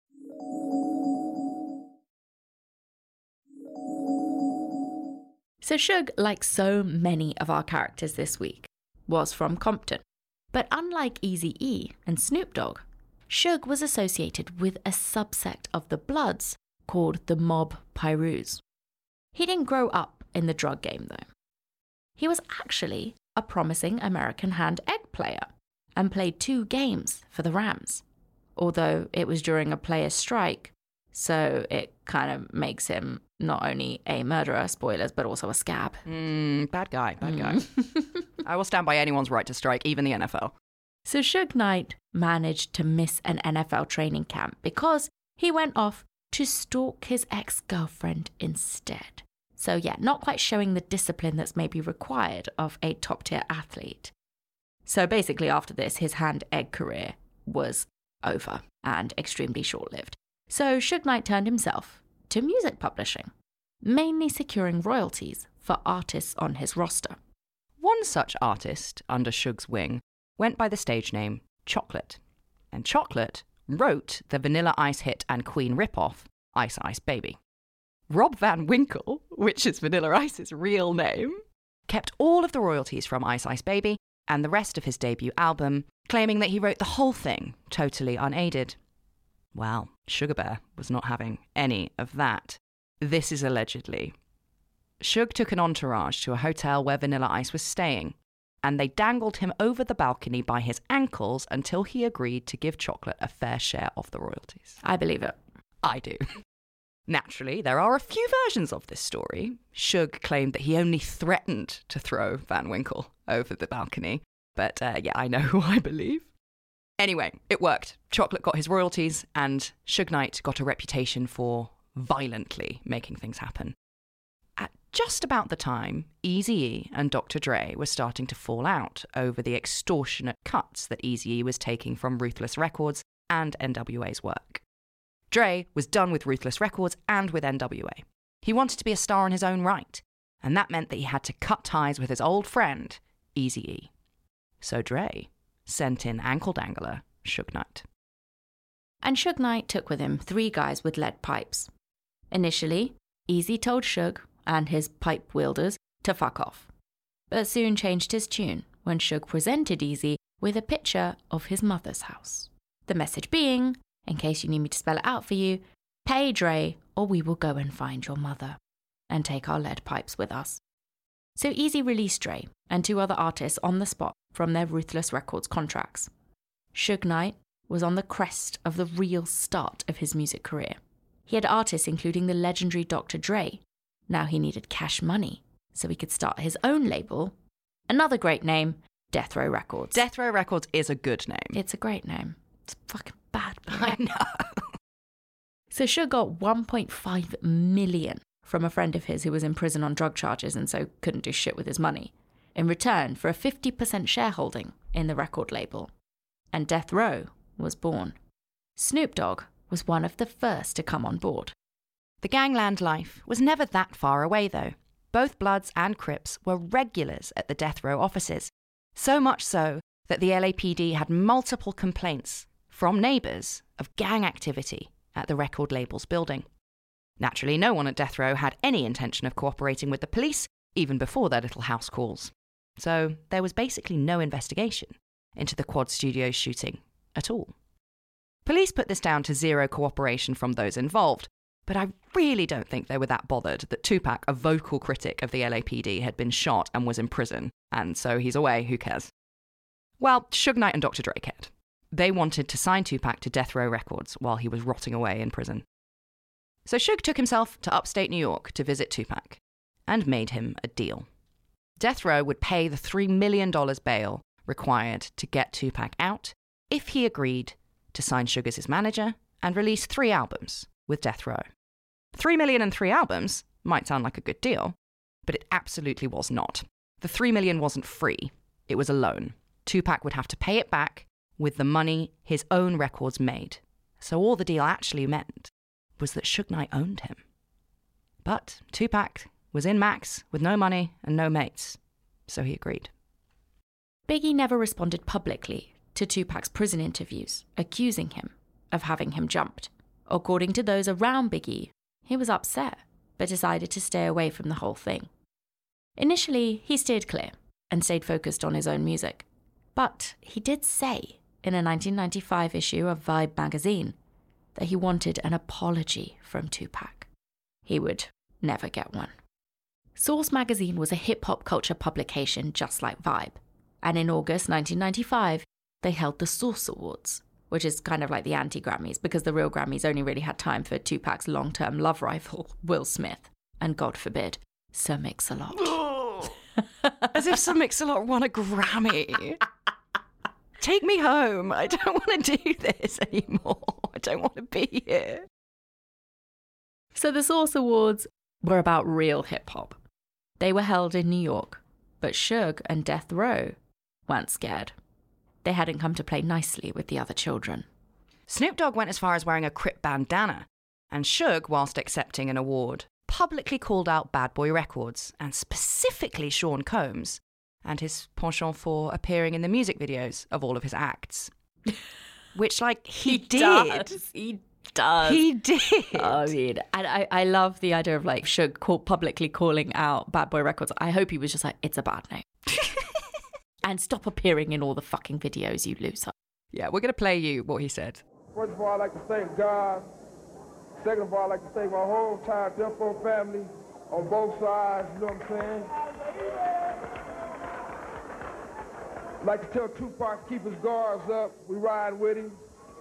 So Suge, like so many of our characters this week, was from Compton. But unlike Eazy-E and Snoop Dogg, Suge was associated with a subsect of the Bloods called the Mob Pirus. He didn't grow up in the drug game, though. He was actually a promising American hand-egg player and played 2 games for the Rams, although it was during a player's strike, so it kind of makes him not only a murderer, spoilers, but also a scab. Bad guy. I will stand by anyone's right to strike, even the NFL. So Suge Knight managed to miss an NFL training camp because he went off to stalk his ex-girlfriend instead. So yeah, not quite showing the discipline that's maybe required of a top-tier athlete. So basically after this, his hand-egg career was over and extremely short-lived. So Suge Knight turned himself to music publishing, mainly securing royalties for artists on his roster. One such artist under Suge's wing went by the stage name Chocolate. And Chocolate wrote the Vanilla Ice hit and Queen ripoff, Ice Ice Baby. Rob Van Winkle, which is Vanilla Ice's real name, kept all of the royalties from Ice Ice Baby and the rest of his debut album, claiming that he wrote the whole thing totally unaided. Well, Sugar Bear was not having any of that. This is allegedly. Suge took an entourage to a hotel where Vanilla Ice was staying, and they dangled him over the balcony by his ankles until he agreed to give Chocolate a fair share of the royalties. I believe it. I do. Naturally, there are a few versions of this story. Suge claimed that he only threatened to throw Van Winkle over the balcony. But yeah, I know who I believe. Anyway, it worked. Chocolate got his royalties, and Suge Knight got a reputation for violently making things happen. At just about the time, Eazy-E and Dr. Dre were starting to fall out over the extortionate cuts that Eazy-E was taking from Ruthless Records and NWA's work. Dre was done with Ruthless Records and with NWA. He wanted to be a star in his own right, and that meant that he had to cut ties with his old friend, Eazy-E. So Dre sent in ankle dangler Suge Knight. And Suge Knight took with him 3 guys with lead pipes. Initially, Eazy told Suge and his pipe wielders to fuck off, but soon changed his tune when Suge presented Eazy with a picture of his mother's house. The message being, in case you need me to spell it out for you, pay Dre or we will go and find your mother and take our lead pipes with us. So Eazy released Dre and 2 other artists on the spot from their Ruthless Records contracts. Suge Knight was on the crest of the real start of his music career. He had artists including the legendary Dr. Dre. Now he needed cash money, so he could start his own label. Another great name, Death Row Records. Death Row Records is a good name. It's a great name. It's fucking bad. I know. So Suge got $1.5 million from a friend of his who was in prison on drug charges and so couldn't do shit with his money, in return for a 50% shareholding in the record label. And Death Row was born. Snoop Dogg was one of the first to come on board. The gangland life was never that far away, though. Both Bloods and Crips were regulars at the Death Row offices, so much so that the LAPD had multiple complaints from neighbours of gang activity at the record label's building. Naturally, no one at Death Row had any intention of cooperating with the police, even before their little house calls. So there was basically no investigation into the Quad Studios shooting at all. Police put this down to zero cooperation from those involved, but I really don't think they were that bothered that Tupac, a vocal critic of the LAPD, had been shot and was in prison, and so he's away, who cares? Well, Suge Knight and Dr. Dre cared. They wanted to sign Tupac to Death Row Records while he was rotting away in prison. So Suge took himself to upstate New York to visit Tupac and made him a deal. Death Row would pay the $3 million bail required to get Tupac out if he agreed to sign Suge as his manager and release 3 albums with Death Row. $3 million and 3 albums might sound like a good deal, but it absolutely was not. The $3 million wasn't free. It was a loan. Tupac would have to pay it back with the money his own records made. So all the deal actually meant was that Suge Knight owned him. But Tupac was in Max with no money and no mates, so he agreed. Biggie never responded publicly to Tupac's prison interviews, accusing him of having him jumped. According to those around Biggie, he was upset, but decided to stay away from the whole thing. Initially, he steered clear and stayed focused on his own music. But he did say in a 1995 issue of Vibe magazine that he wanted an apology from Tupac. He would never get one. Source magazine was a hip-hop culture publication just like Vibe, and in August 1995, they held the Source Awards, which is kind of like the anti-Grammys, because the real Grammys only really had time for Tupac's long-term love rival, Will Smith, and God forbid, Sir Mix-a-Lot. As if Sir Mix-a-Lot won a Grammy. Take me home. I don't want to do this anymore. I don't want to be here. So the Source Awards were about real hip-hop. They were held in New York, but Suge and Death Row weren't scared. they hadn't come to play nicely with the other children. Snoop Dogg went as far as wearing a Crip bandana, and Suge, whilst accepting an award, publicly called out Bad Boy Records, and specifically Sean Combs, and his penchant for appearing in the music videos of all of his acts. Which, like, he did. He does. He did. I mean, and I love the idea of, like, Suge publicly calling out Bad Boy Records. I hope he was just like, it's a bad name. And stop appearing in all the fucking videos, you loser. Yeah, we're going to play you what he said. First of all, I'd like to thank God. Second of all, I'd like to thank my whole entire Death Row family on both sides, you know what I'm saying? I'd like to tell Tupac to keep his guards up. We ride with him.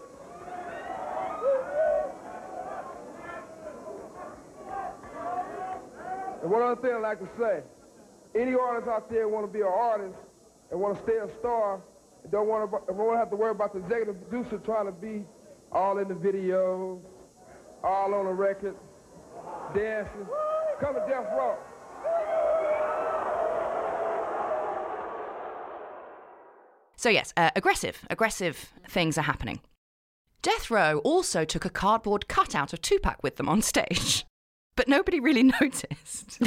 And one other thing I'd like to say, any artists out there want to be an artist and want to stay a star, and don't want to have to worry about the executive producer trying to be all in the videos, all on the record, dancing. Come to Death Row. So yes, aggressive things are happening. Death Row also took a cardboard cutout of Tupac with them on stage, but nobody really noticed.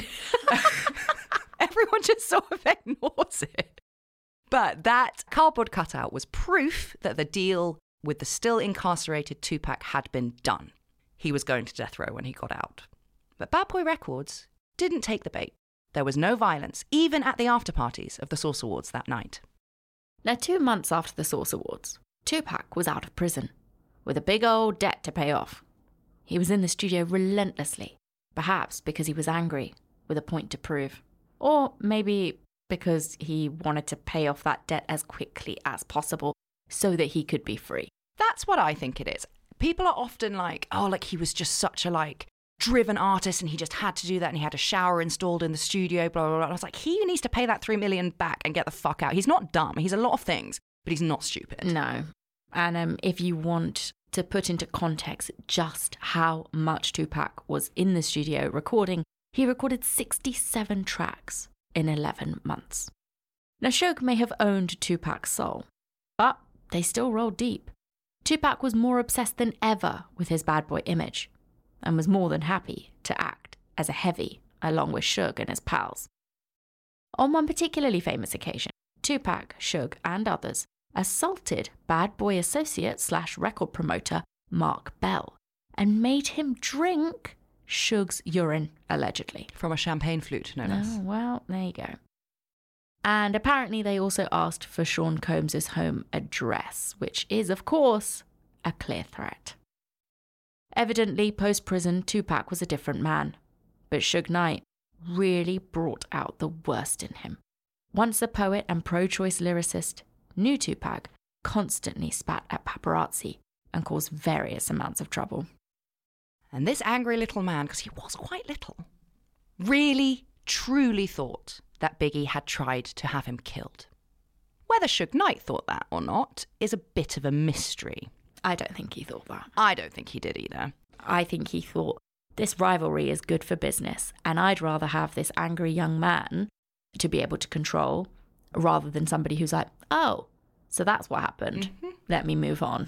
Everyone just sort of ignores it. But that cardboard cutout was proof that the deal with the still incarcerated Tupac had been done. He was going to death row when he got out. But Bad Boy Records didn't take the bait. There was no violence, even at the after-parties of the Source Awards that night. Now, 2 months after the Source Awards, Tupac was out of prison, with a big old debt to pay off. He was in the studio relentlessly, perhaps because he was angry, with a point to prove. Or maybe because he wanted to pay off that debt as quickly as possible so that he could be free. That's what I think it is. People are often like, oh, like he was just such a driven artist and he just had to do that and he had a shower installed in the studio, blah, blah, blah. And I was like, he needs to pay that $3 million back and get the fuck out. He's not dumb. He's a lot of things, but he's not stupid. No. And if you want to put into context just how much Tupac was in the studio recording, he recorded 67 tracks in 11 months. Now, Suge may have owned Tupac's soul, but they still rolled deep. Tupac was more obsessed than ever with his bad boy image and was more than happy to act as a heavy along with Suge and his pals. On one particularly famous occasion, Tupac, Suge, and others assaulted bad boy associate / record promoter Mark Bell and made him drink Suge's urine, allegedly. From a champagne flute, no less. Oh, well, there you go. And apparently they also asked for Sean Combs' home address, which is, of course, a clear threat. Evidently, post-prison, Tupac was a different man. But Suge Knight really brought out the worst in him. Once a poet and pro-choice lyricist, new Tupac constantly spat at paparazzi and caused various amounts of trouble. And this angry little man, because he was quite little, really, truly thought that Biggie had tried to have him killed. Whether Suge Knight thought that or not is a bit of a mystery. I don't think he thought that. I don't think he did either. I think he thought, this rivalry is good for business, and I'd rather have this angry young man to be able to control rather than somebody who's like, oh, so that's what happened. Mm-hmm. Let me move on.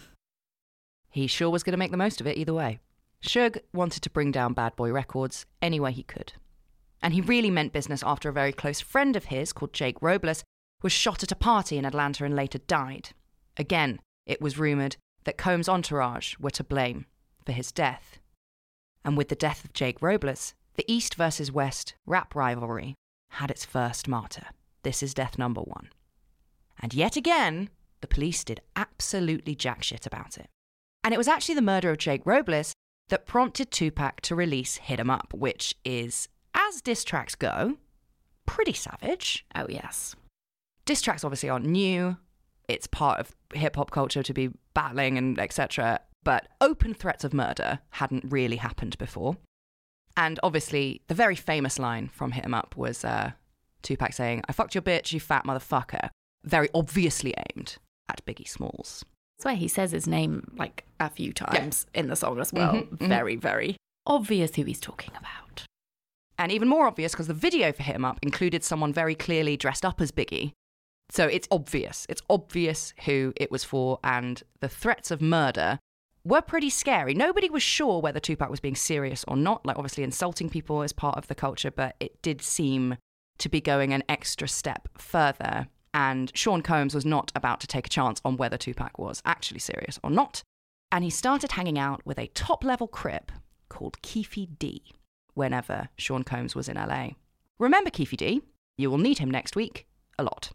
He sure was going to make the most of it either way. Suge wanted to bring down Bad Boy Records any way he could. And he really meant business after a very close friend of his, called Jake Robles, was shot at a party in Atlanta and later died. Again, it was rumoured that Combs' entourage were to blame for his death. And with the death of Jake Robles, the East versus West rap rivalry had its first martyr. This is death number 1. And yet again, the police did absolutely jack shit about it. And it was actually the murder of Jake Robles that prompted Tupac to release Hit 'Em Up, which is, as diss tracks go, pretty savage. Oh, yes. Diss tracks obviously aren't new. It's part of hip-hop culture to be battling and etc. But open threats of murder hadn't really happened before. And obviously, the very famous line from Hit 'Em Up was Tupac saying, "I fucked your bitch, you fat motherfucker." Very obviously aimed at Biggie Smalls. That's why he says his name a few times in the song as well. Very, very obvious who he's talking about. And even more obvious because the video for Hit 'Em Up included someone very clearly dressed up as Biggie So it's obvious who it was for, and the threats of murder were pretty scary. Nobody was sure whether Tupac was being serious or not, like obviously insulting people is part of the culture, but it did seem to be going an extra step further. And Sean Combs was not about to take a chance on whether Tupac was actually serious or not. And he started hanging out with a top-level Crip called Keefe D whenever Sean Combs was in LA. Remember Keefe D? You will need him next week a lot.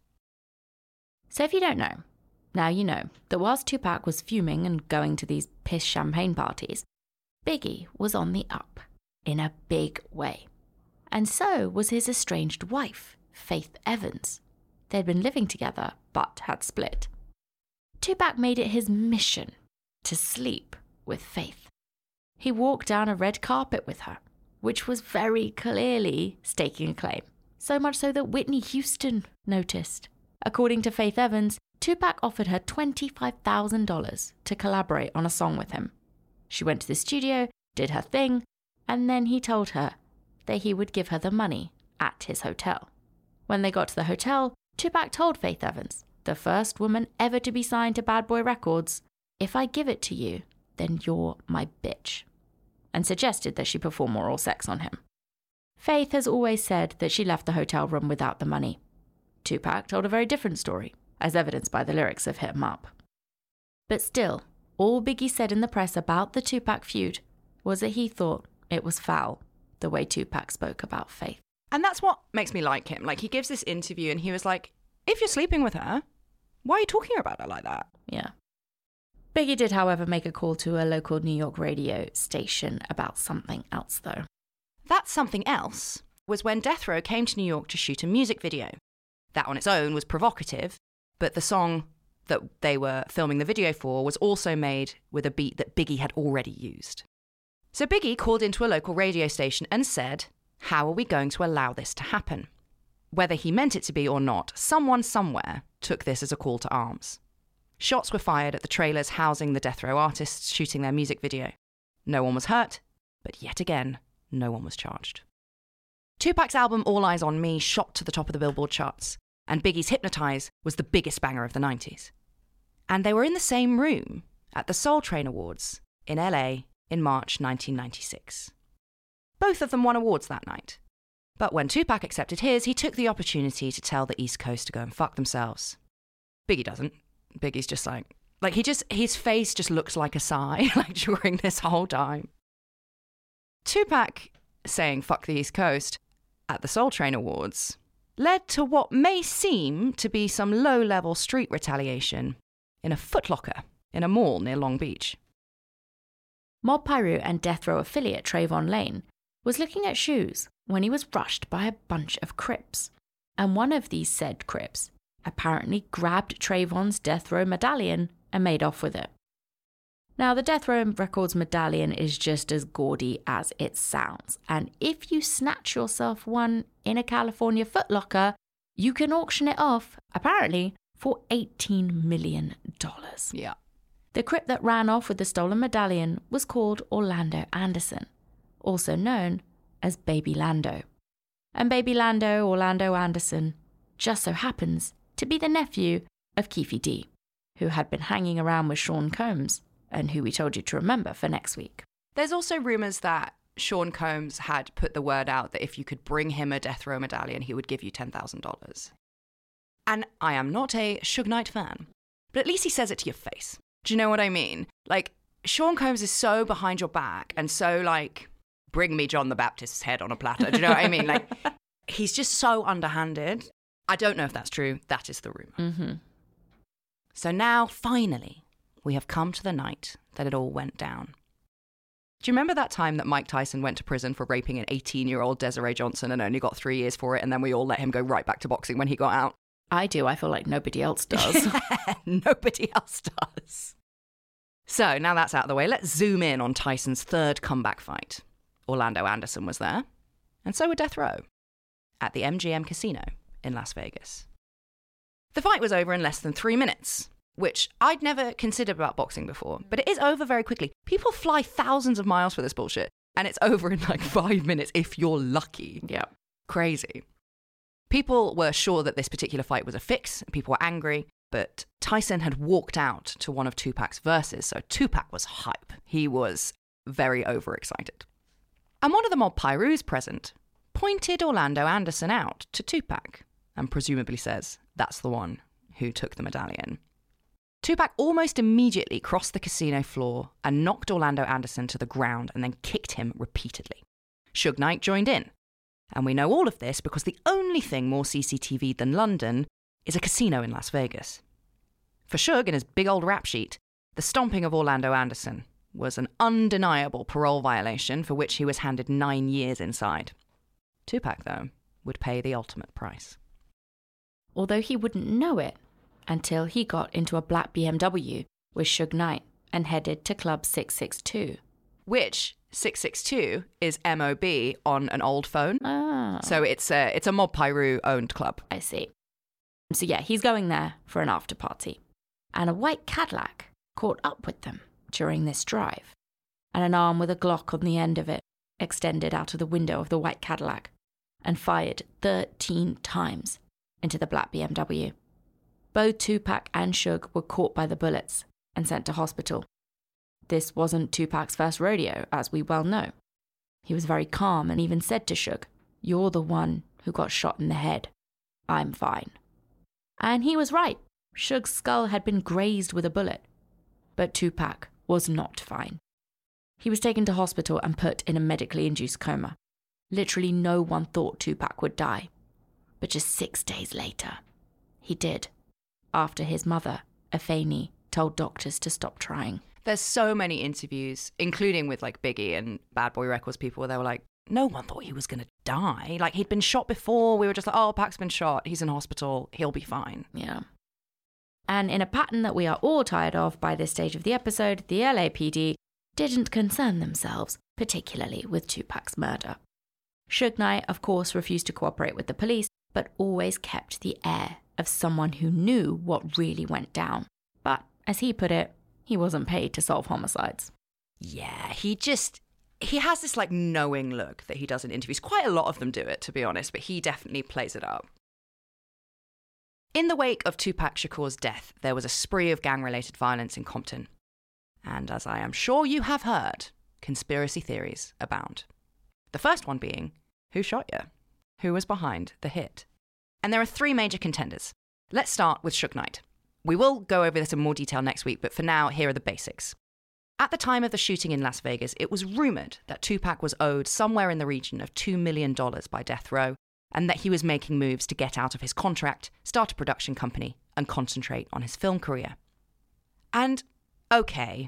So if you don't know, now you know that whilst Tupac was fuming and going to these piss champagne parties, Biggie was on the up in a big way. And so was his estranged wife, Faith Evans. They'd been living together, but had split. Tupac made it his mission to sleep with Faith. He walked down a red carpet with her, which was very clearly staking a claim. So much so that Whitney Houston noticed. According to Faith Evans, Tupac offered her $25,000 to collaborate on a song with him. She went to the studio, did her thing, and then he told her that he would give her the money at his hotel. When they got to the hotel, Tupac told Faith Evans, the first woman ever to be signed to Bad Boy Records, "If I give it to you, then you're my bitch," and suggested that she perform oral sex on him. Faith has always said that she left the hotel room without the money. Tupac told a very different story, as evidenced by the lyrics of Hit 'Em Up. But still, all Biggie said in the press about the Tupac feud was that he thought it was foul, the way Tupac spoke about Faith. And that's what makes me like him. Like, he gives this interview and he was like, if you're sleeping with her, why are you talking about her like that? Yeah. Biggie did, however, make a call to a local New York radio station about something else, though. That something else was when Death Row came to New York to shoot a music video. That on its own was provocative, but the song that they were filming the video for was also made with a beat that Biggie had already used. So Biggie called into a local radio station and said, how are we going to allow this to happen? Whether he meant it to be or not, someone somewhere took this as a call to arms. Shots were fired at the trailers housing the Death Row artists shooting their music video. No one was hurt, but yet again, no one was charged. Tupac's album All Eyes on Me shot to the top of the Billboard charts, and Biggie's Hypnotize was the biggest banger of the 90s. And they were in the same room at the Soul Train Awards in LA in March 1996. Both of them won awards that night. But when Tupac accepted his, he took the opportunity to tell the East Coast to go and fuck themselves. Biggie doesn't. Biggie's just his face just looks like a sigh, like during this whole time. Tupac saying fuck the East Coast at the Soul Train Awards led to what may seem to be some low-level street retaliation in a Foot Locker in a mall near Long Beach. Mob Piru and Death Row affiliate Trayvon Lane was looking at shoes when he was rushed by a bunch of Crips, and one of these said Crips apparently grabbed Trayvon's Death Row medallion and made off with it. Now, the Death Row Records medallion is just as gaudy as it sounds, and if you snatch yourself one in a California Foot Locker, you can auction it off, apparently, for $18 million. Yeah. The Crip that ran off with the stolen medallion was called Orlando Anderson, also known as Baby Lando. And Baby Lando, Orlando Anderson, just so happens to be the nephew of Keefe D, who had been hanging around with Sean Combs, and who we told you to remember for next week. There's also rumours that Sean Combs had put the word out that if you could bring him a Death Row medallion, he would give you $10,000. And I am not a Suge Knight fan, but at least he says it to your face. Do you know what I mean? Like, Sean Combs is so behind your back and so like, bring me John the Baptist's head on a platter. Do you know what I mean? Like, he's just so underhanded. I don't know if that's true. That is the rumour. Mm-hmm. So now, finally, we have come to the night that it all went down. Do you remember that time that Mike Tyson went to prison for raping an 18-year-old Desiree Johnson and only got 3 years for it, and then we all let him go right back to boxing when he got out? I do. I feel like nobody else does. Nobody else does. So now that's out of the way, let's zoom in on Tyson's third comeback fight. Orlando Anderson was there, and so were Death Row, at the MGM Casino in Las Vegas. The fight was over in less than 3 minutes, which I'd never considered about boxing before, but it is over very quickly. People fly thousands of miles for this bullshit, and it's over in like 5 minutes if you're lucky. Yeah. Crazy. People were sure that this particular fight was a fix, people were angry, but Tyson had walked out to one of Tupac's verses, so Tupac was hype. He was very overexcited. And one of the mob Pirus present pointed Orlando Anderson out to Tupac, and presumably says that's the one who took the medallion. Tupac almost immediately crossed the casino floor and knocked Orlando Anderson to the ground and then kicked him repeatedly. Suge Knight joined in. And we know all of this because the only thing more CCTV'd than London is a casino in Las Vegas. For Suge, in his big old rap sheet, the stomping of Orlando Anderson was an undeniable parole violation for which he was handed 9 years inside. Tupac, though, would pay the ultimate price. Although he wouldn't know it until he got into a black BMW with Suge Knight and headed to Club 662. Which 662 is MOB on an old phone. Oh. So it's a Mob Piru owned club. I see. So yeah, he's going there for an after party. And a white Cadillac caught up with them during this drive. And an arm with a Glock on the end of it extended out of the window of the white Cadillac and fired 13 times into the black BMW. Both Tupac and Suge were caught by the bullets and sent to hospital. This wasn't Tupac's first rodeo, as we well know. He was very calm and even said to Suge, "You're the one who got shot in the head. I'm fine." And he was right. Suge's skull had been grazed with a bullet. But Tupac was not fine. He was taken to hospital and put in a medically induced coma. Literally no one thought Tupac would die. But just 6 days later, he did. After his mother, Afeni, told doctors to stop trying. There's so many interviews, including with like Biggie and Bad Boy Records people, where they were like, no one thought he was going to die. Like, he'd been shot before. We were just like, oh, Pac's been shot. He's in hospital. He'll be fine. Yeah. And in a pattern that we are all tired of by this stage of the episode, the LAPD didn't concern themselves particularly with Tupac's murder. Suge Knight, of course, refused to cooperate with the police, but always kept the air of someone who knew what really went down. But, as he put it, he wasn't paid to solve homicides. Yeah, he has this like knowing look that he does in interviews. Quite a lot of them do it, to be honest, but he definitely plays it up. In the wake of Tupac Shakur's death, there was a spree of gang-related violence in Compton. And as I am sure you have heard, conspiracy theories abound. The first one being, who shot you? Who was behind the hit? And there are 3 major contenders. Let's start with Suge Knight. We will go over this in more detail next week, but for now, here are the basics. At the time of the shooting in Las Vegas, it was rumoured that Tupac was owed somewhere in the region of $2 million by Death Row, and that he was making moves to get out of his contract, start a production company, and concentrate on his film career. And, okay,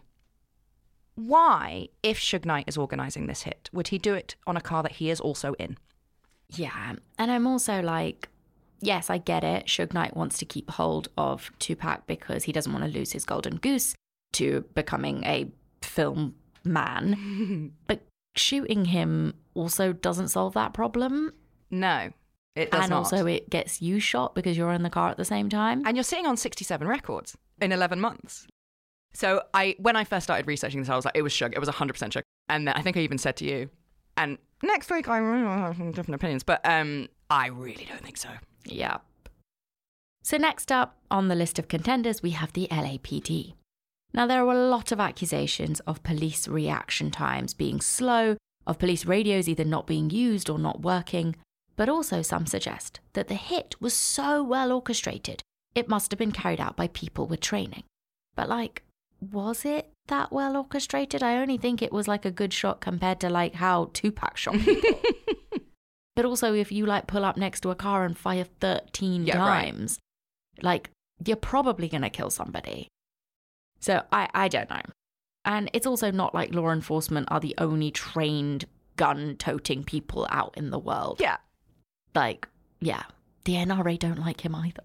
why, if Suge Knight is organising this hit, would he do it on a car that he is also in? Yeah, and I'm also like, yes, I get it. Suge Knight wants to keep hold of Tupac because he doesn't want to lose his golden goose to becoming a film man. But shooting him also doesn't solve that problem. No, it does not. And also it gets you shot because you're in the car at the same time. And you're sitting on 67 records in 11 months. So when I first started researching this, I was like, it was Suge. It was 100% Suge. And I think I even said to you, and next week I have some different opinions, but I really don't think so. Yep. So next up on the list of contenders, we have the LAPD. Now, there are a lot of accusations of police reaction times being slow, of police radios either not being used or not working, but also some suggest that the hit was so well orchestrated, it must have been carried out by people with training. But like, was it that well orchestrated? I only think it was like a good shot compared to like how Tupac shot people. But also, if you like pull up next to a car and fire 13 times, like, you're probably going to kill somebody. So I don't know. And it's also not like law enforcement are the only trained gun-toting people out in the world. Yeah. Like, yeah, the NRA don't like him either.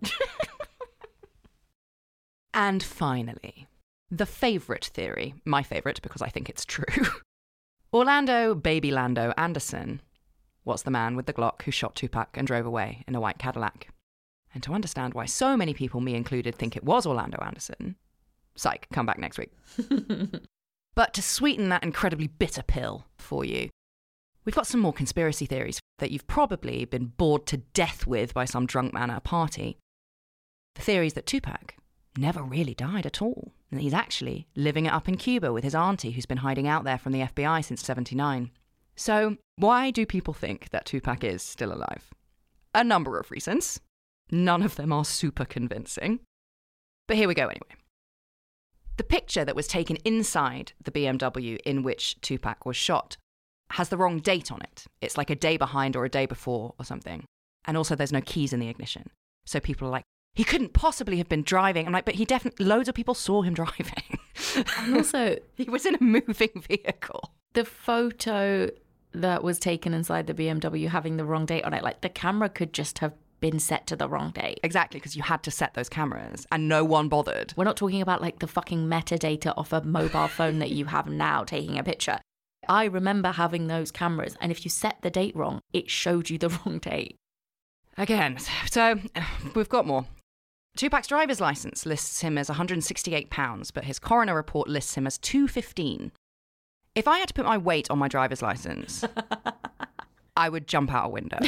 And finally, the favourite theory, my favourite because I think it's true. Orlando Baby Lando Anderson was the man with the Glock who shot Tupac and drove away in a white Cadillac. And to understand why so many people, me included, think it was Orlando Anderson, psych, come back next week. But to sweeten that incredibly bitter pill for you, We've got some more conspiracy theories that you've probably been bored to death with by some drunk man at a party. The theory is that Tupac never really died at all, and he's actually living it up in Cuba with his auntie who's been hiding out there from the FBI since '79. So why do people think that Tupac is still alive? A number of reasons. None of them are super convincing. But here we go anyway. The picture that was taken inside the BMW in which Tupac was shot has the wrong date on it. It's like a day behind or a day before or something. And also there's no keys in the ignition. So people are like, he couldn't possibly have been driving. I'm like, but he definitely, loads of people saw him driving. And also, he was in a moving vehicle. the photo that was taken inside the BMW having the wrong date on it, like the camera could just have been set to the wrong date. Exactly, because you had to set those cameras and no one bothered. We're not talking about like the fucking metadata off a mobile phone that you have now taking a picture. I remember having those cameras, and if you set the date wrong, it showed you the wrong date. Again, so we've got more. Tupac's driver's license lists him as £168, but his coroner report lists him as £215. If I had to put my weight on my driver's license, I would jump out a window.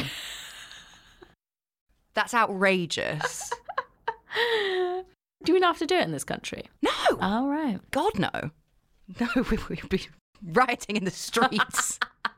That's outrageous. Do we not have to do it in this country? No. All right. God, no. No, we'd be rioting in the streets.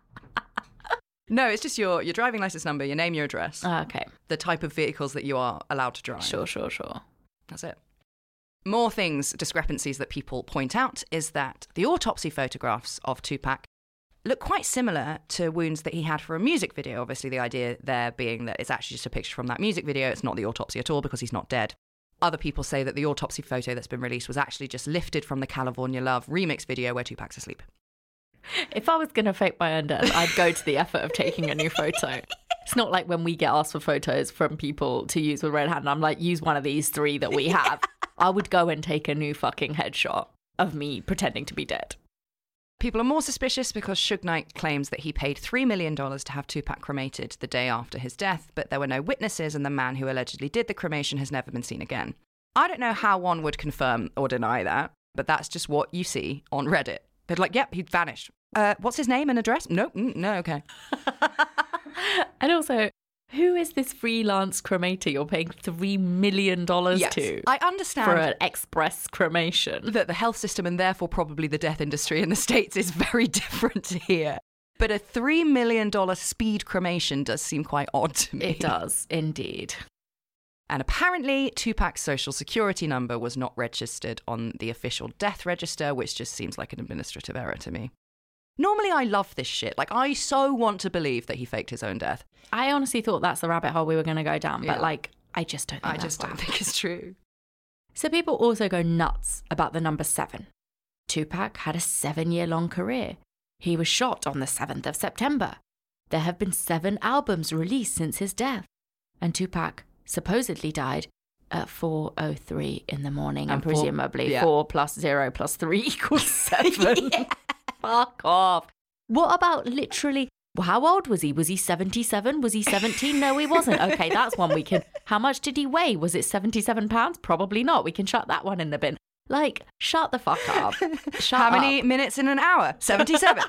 No, it's just your driving license number, your name, your address. Okay. The type of vehicles that you are allowed to drive. Sure. That's it. More things, discrepancies that people point out is that the autopsy photographs of Tupac look quite similar to wounds that he had for a music video. Obviously, the idea there being that it's actually just a picture from that music video. It's not the autopsy at all because he's not dead. Other people say that the autopsy photo that's been released was actually just lifted from the California Love remix video where Tupac's asleep. If I was going to fake my own death, I'd go to the effort of taking a new photo. It's not like when we get asked for photos from people to use with Red Hat, and I'm like, use one of these 3 that we have. I would go and take a new fucking headshot of me pretending to be dead. People are more suspicious because Suge Knight claims that he paid $3 million to have Tupac cremated the day after his death, but there were no witnesses and the man who allegedly did the cremation has never been seen again. I don't know how one would confirm or deny that, but that's just what you see on Reddit. They're like, yep, he vanished. What's his name and address? No, okay. And also, who is this freelance cremator you're paying $3 million to? I understand. For an express cremation. That the health system and therefore probably the death industry in the States is very different here. But a $3 million speed cremation does seem quite odd to me. It does, indeed. And apparently, Tupac's social security number was not registered on the official death register, which just seems like an administrative error to me. Normally, I love this shit. Like, I so want to believe that he faked his own death. I honestly thought that's the rabbit hole we were going to go down, but I just don't think don't think it's true. So people also go nuts about the number 7. Tupac had a 7-year-long career. He was shot on the 7th of September. There have been 7 albums released since his death. And Tupac supposedly died at 4:03 in the morning, and presumably 4 plus 0 plus 3 equals 7. Yeah. Fuck off. What about literally, how old was he? Was he 77? Was he 17? No, he wasn't. Okay, that's one we can. How much did he weigh? Was it 77 pounds? Probably not. We can shut that one in the bin. Like, shut the fuck up. How many minutes in an hour? 77.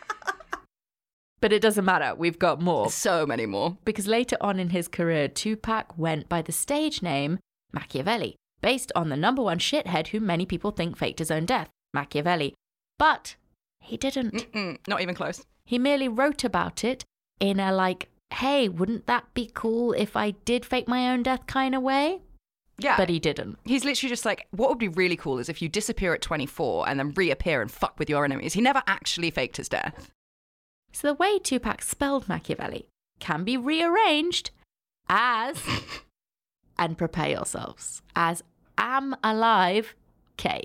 But it doesn't matter. We've got more. So many more. Because later on in his career, Tupac went by the stage name Machiavelli, based on the number 1 shithead who many people think faked his own death, Machiavelli. But he didn't. Not even close. He merely wrote about it in a like, hey, wouldn't that be cool if I did fake my own death kind of way? Yeah. But he didn't. He's literally just like, what would be really cool is if you disappear at 24 and then reappear and fuck with your enemies. He never actually faked his death. So the way Tupac spelled Machiavelli can be rearranged as, and prepare yourselves, as am alive K.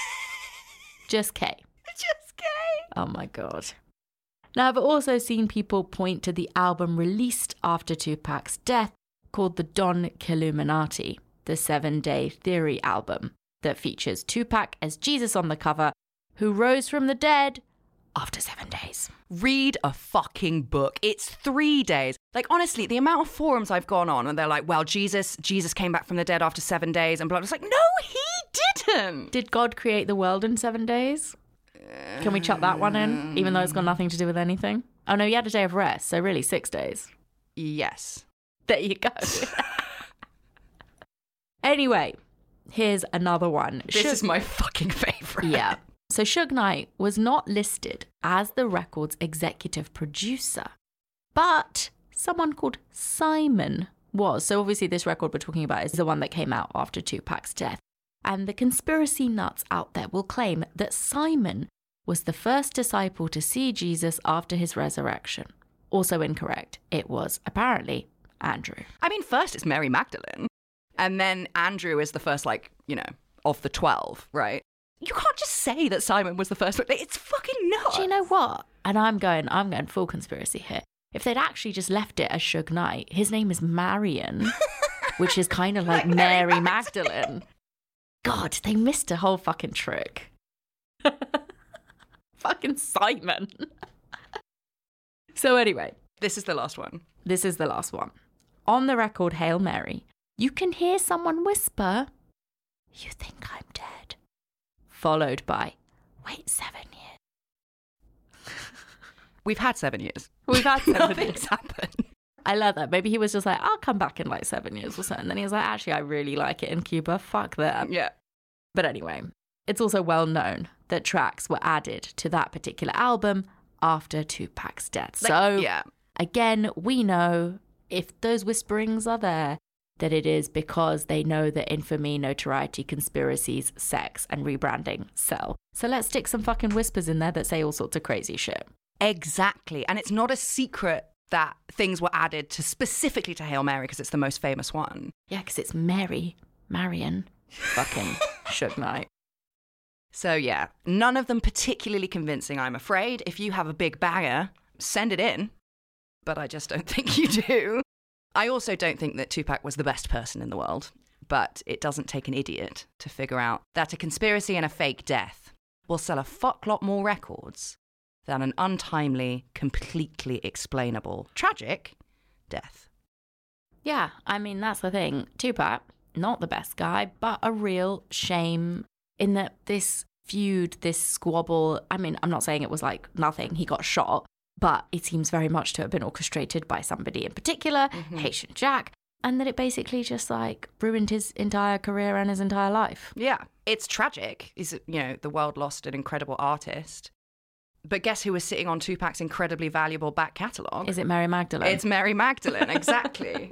Just K. Just K. Oh my God. Now, I've also seen people point to the album released after Tupac's death called the Don Killuminati, the 7-Day Theory album that features Tupac as Jesus on the cover, who rose from the dead after 7 days. Read a fucking book. It's 3 days. Like, honestly, the amount of forums I've gone on and they're like, well, Jesus came back from the dead after 7 days and blah. It's like, no, he didn't. Did God create the world in 7 days? Can we chuck that one in, even though it's got nothing to do with anything? Oh, no, he had a day of rest, so really 6 days. Yes. There you go. Anyway, here's another one. This is my fucking favourite. Yeah. So Suge Knight was not listed as the record's executive producer, but someone called Simon was. So obviously this record we're talking about is the one that came out after Tupac's death. And the conspiracy nuts out there will claim that Simon was the first disciple to see Jesus after his resurrection. Also incorrect. It was apparently Andrew. I mean, first it's Mary Magdalene, and then Andrew is the first, of the 12, right? You can't just say that Simon was the first. It's fucking nuts. Do you know what? And I'm going full conspiracy here. If they'd actually just left it as Suge Knight, his name is Marion, which is kind of like Mary Magdalene. God, they missed a whole fucking trick. Fucking Simon. So anyway. This is the last one. This is the last one. On the record, Hail Mary, you can hear someone whisper, "You think I'm dead?" Followed by, "Wait 7 years." We've had 7 years. We've had 7 Nothing's years. happened. I love that. Maybe he was just like, I'll come back in 7 years or so. And then he was like, actually, I really like it in Cuba. Fuck that. Yeah. But anyway, it's also well known that tracks were added to that particular album after Tupac's death. So, yeah. Again, we know if those whisperings are there, that it is because they know that infamy, notoriety, conspiracies, sex, and rebranding sell. So let's stick some fucking whispers in there that say all sorts of crazy shit. Exactly. And it's not a secret that things were added specifically to Hail Mary because it's the most famous one. Yeah, because it's Marion, fucking Suge Knight. So yeah, none of them particularly convincing, I'm afraid. If you have a big banger, send it in. But I just don't think you do. I also don't think that Tupac was the best person in the world. But it doesn't take an idiot to figure out that a conspiracy and a fake death will sell a fuck lot more records than an untimely, completely explainable, tragic death. Yeah, I mean, that's the thing. Tupac, not the best guy, but a real shame in that this feud, this squabble, I mean, I'm not saying it was like nothing, he got shot, but it seems very much to have been orchestrated by somebody in particular, Haitian Jack, and that it basically just like ruined his entire career and his entire life. Yeah, it's tragic. The world lost an incredible artist. But guess who was sitting on Tupac's incredibly valuable back catalogue? Is it Mary Magdalene? It's Mary Magdalene, exactly.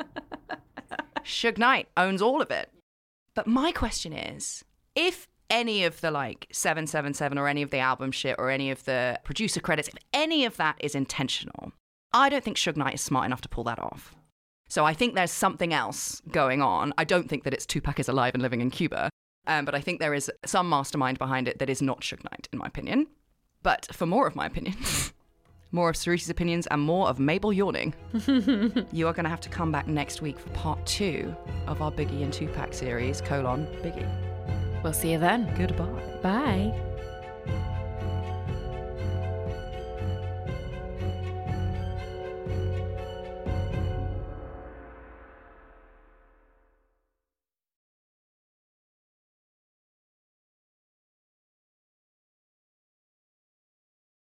Suge Knight owns all of it. But my question is, if any of the 777 or any of the album shit or any of the producer credits, if any of that is intentional, I don't think Suge Knight is smart enough to pull that off. So I think there's something else going on. I don't think that it's Tupac is alive and living in Cuba, but I think there is some mastermind behind it that is not Suge Knight, in my opinion. But for more of my opinions, more of Cerisi's opinions, and more of Mabel yawning, you are going to have to come back next week for part 2 of our Biggie and Tupac series, Biggie. We'll see you then. Goodbye. Bye.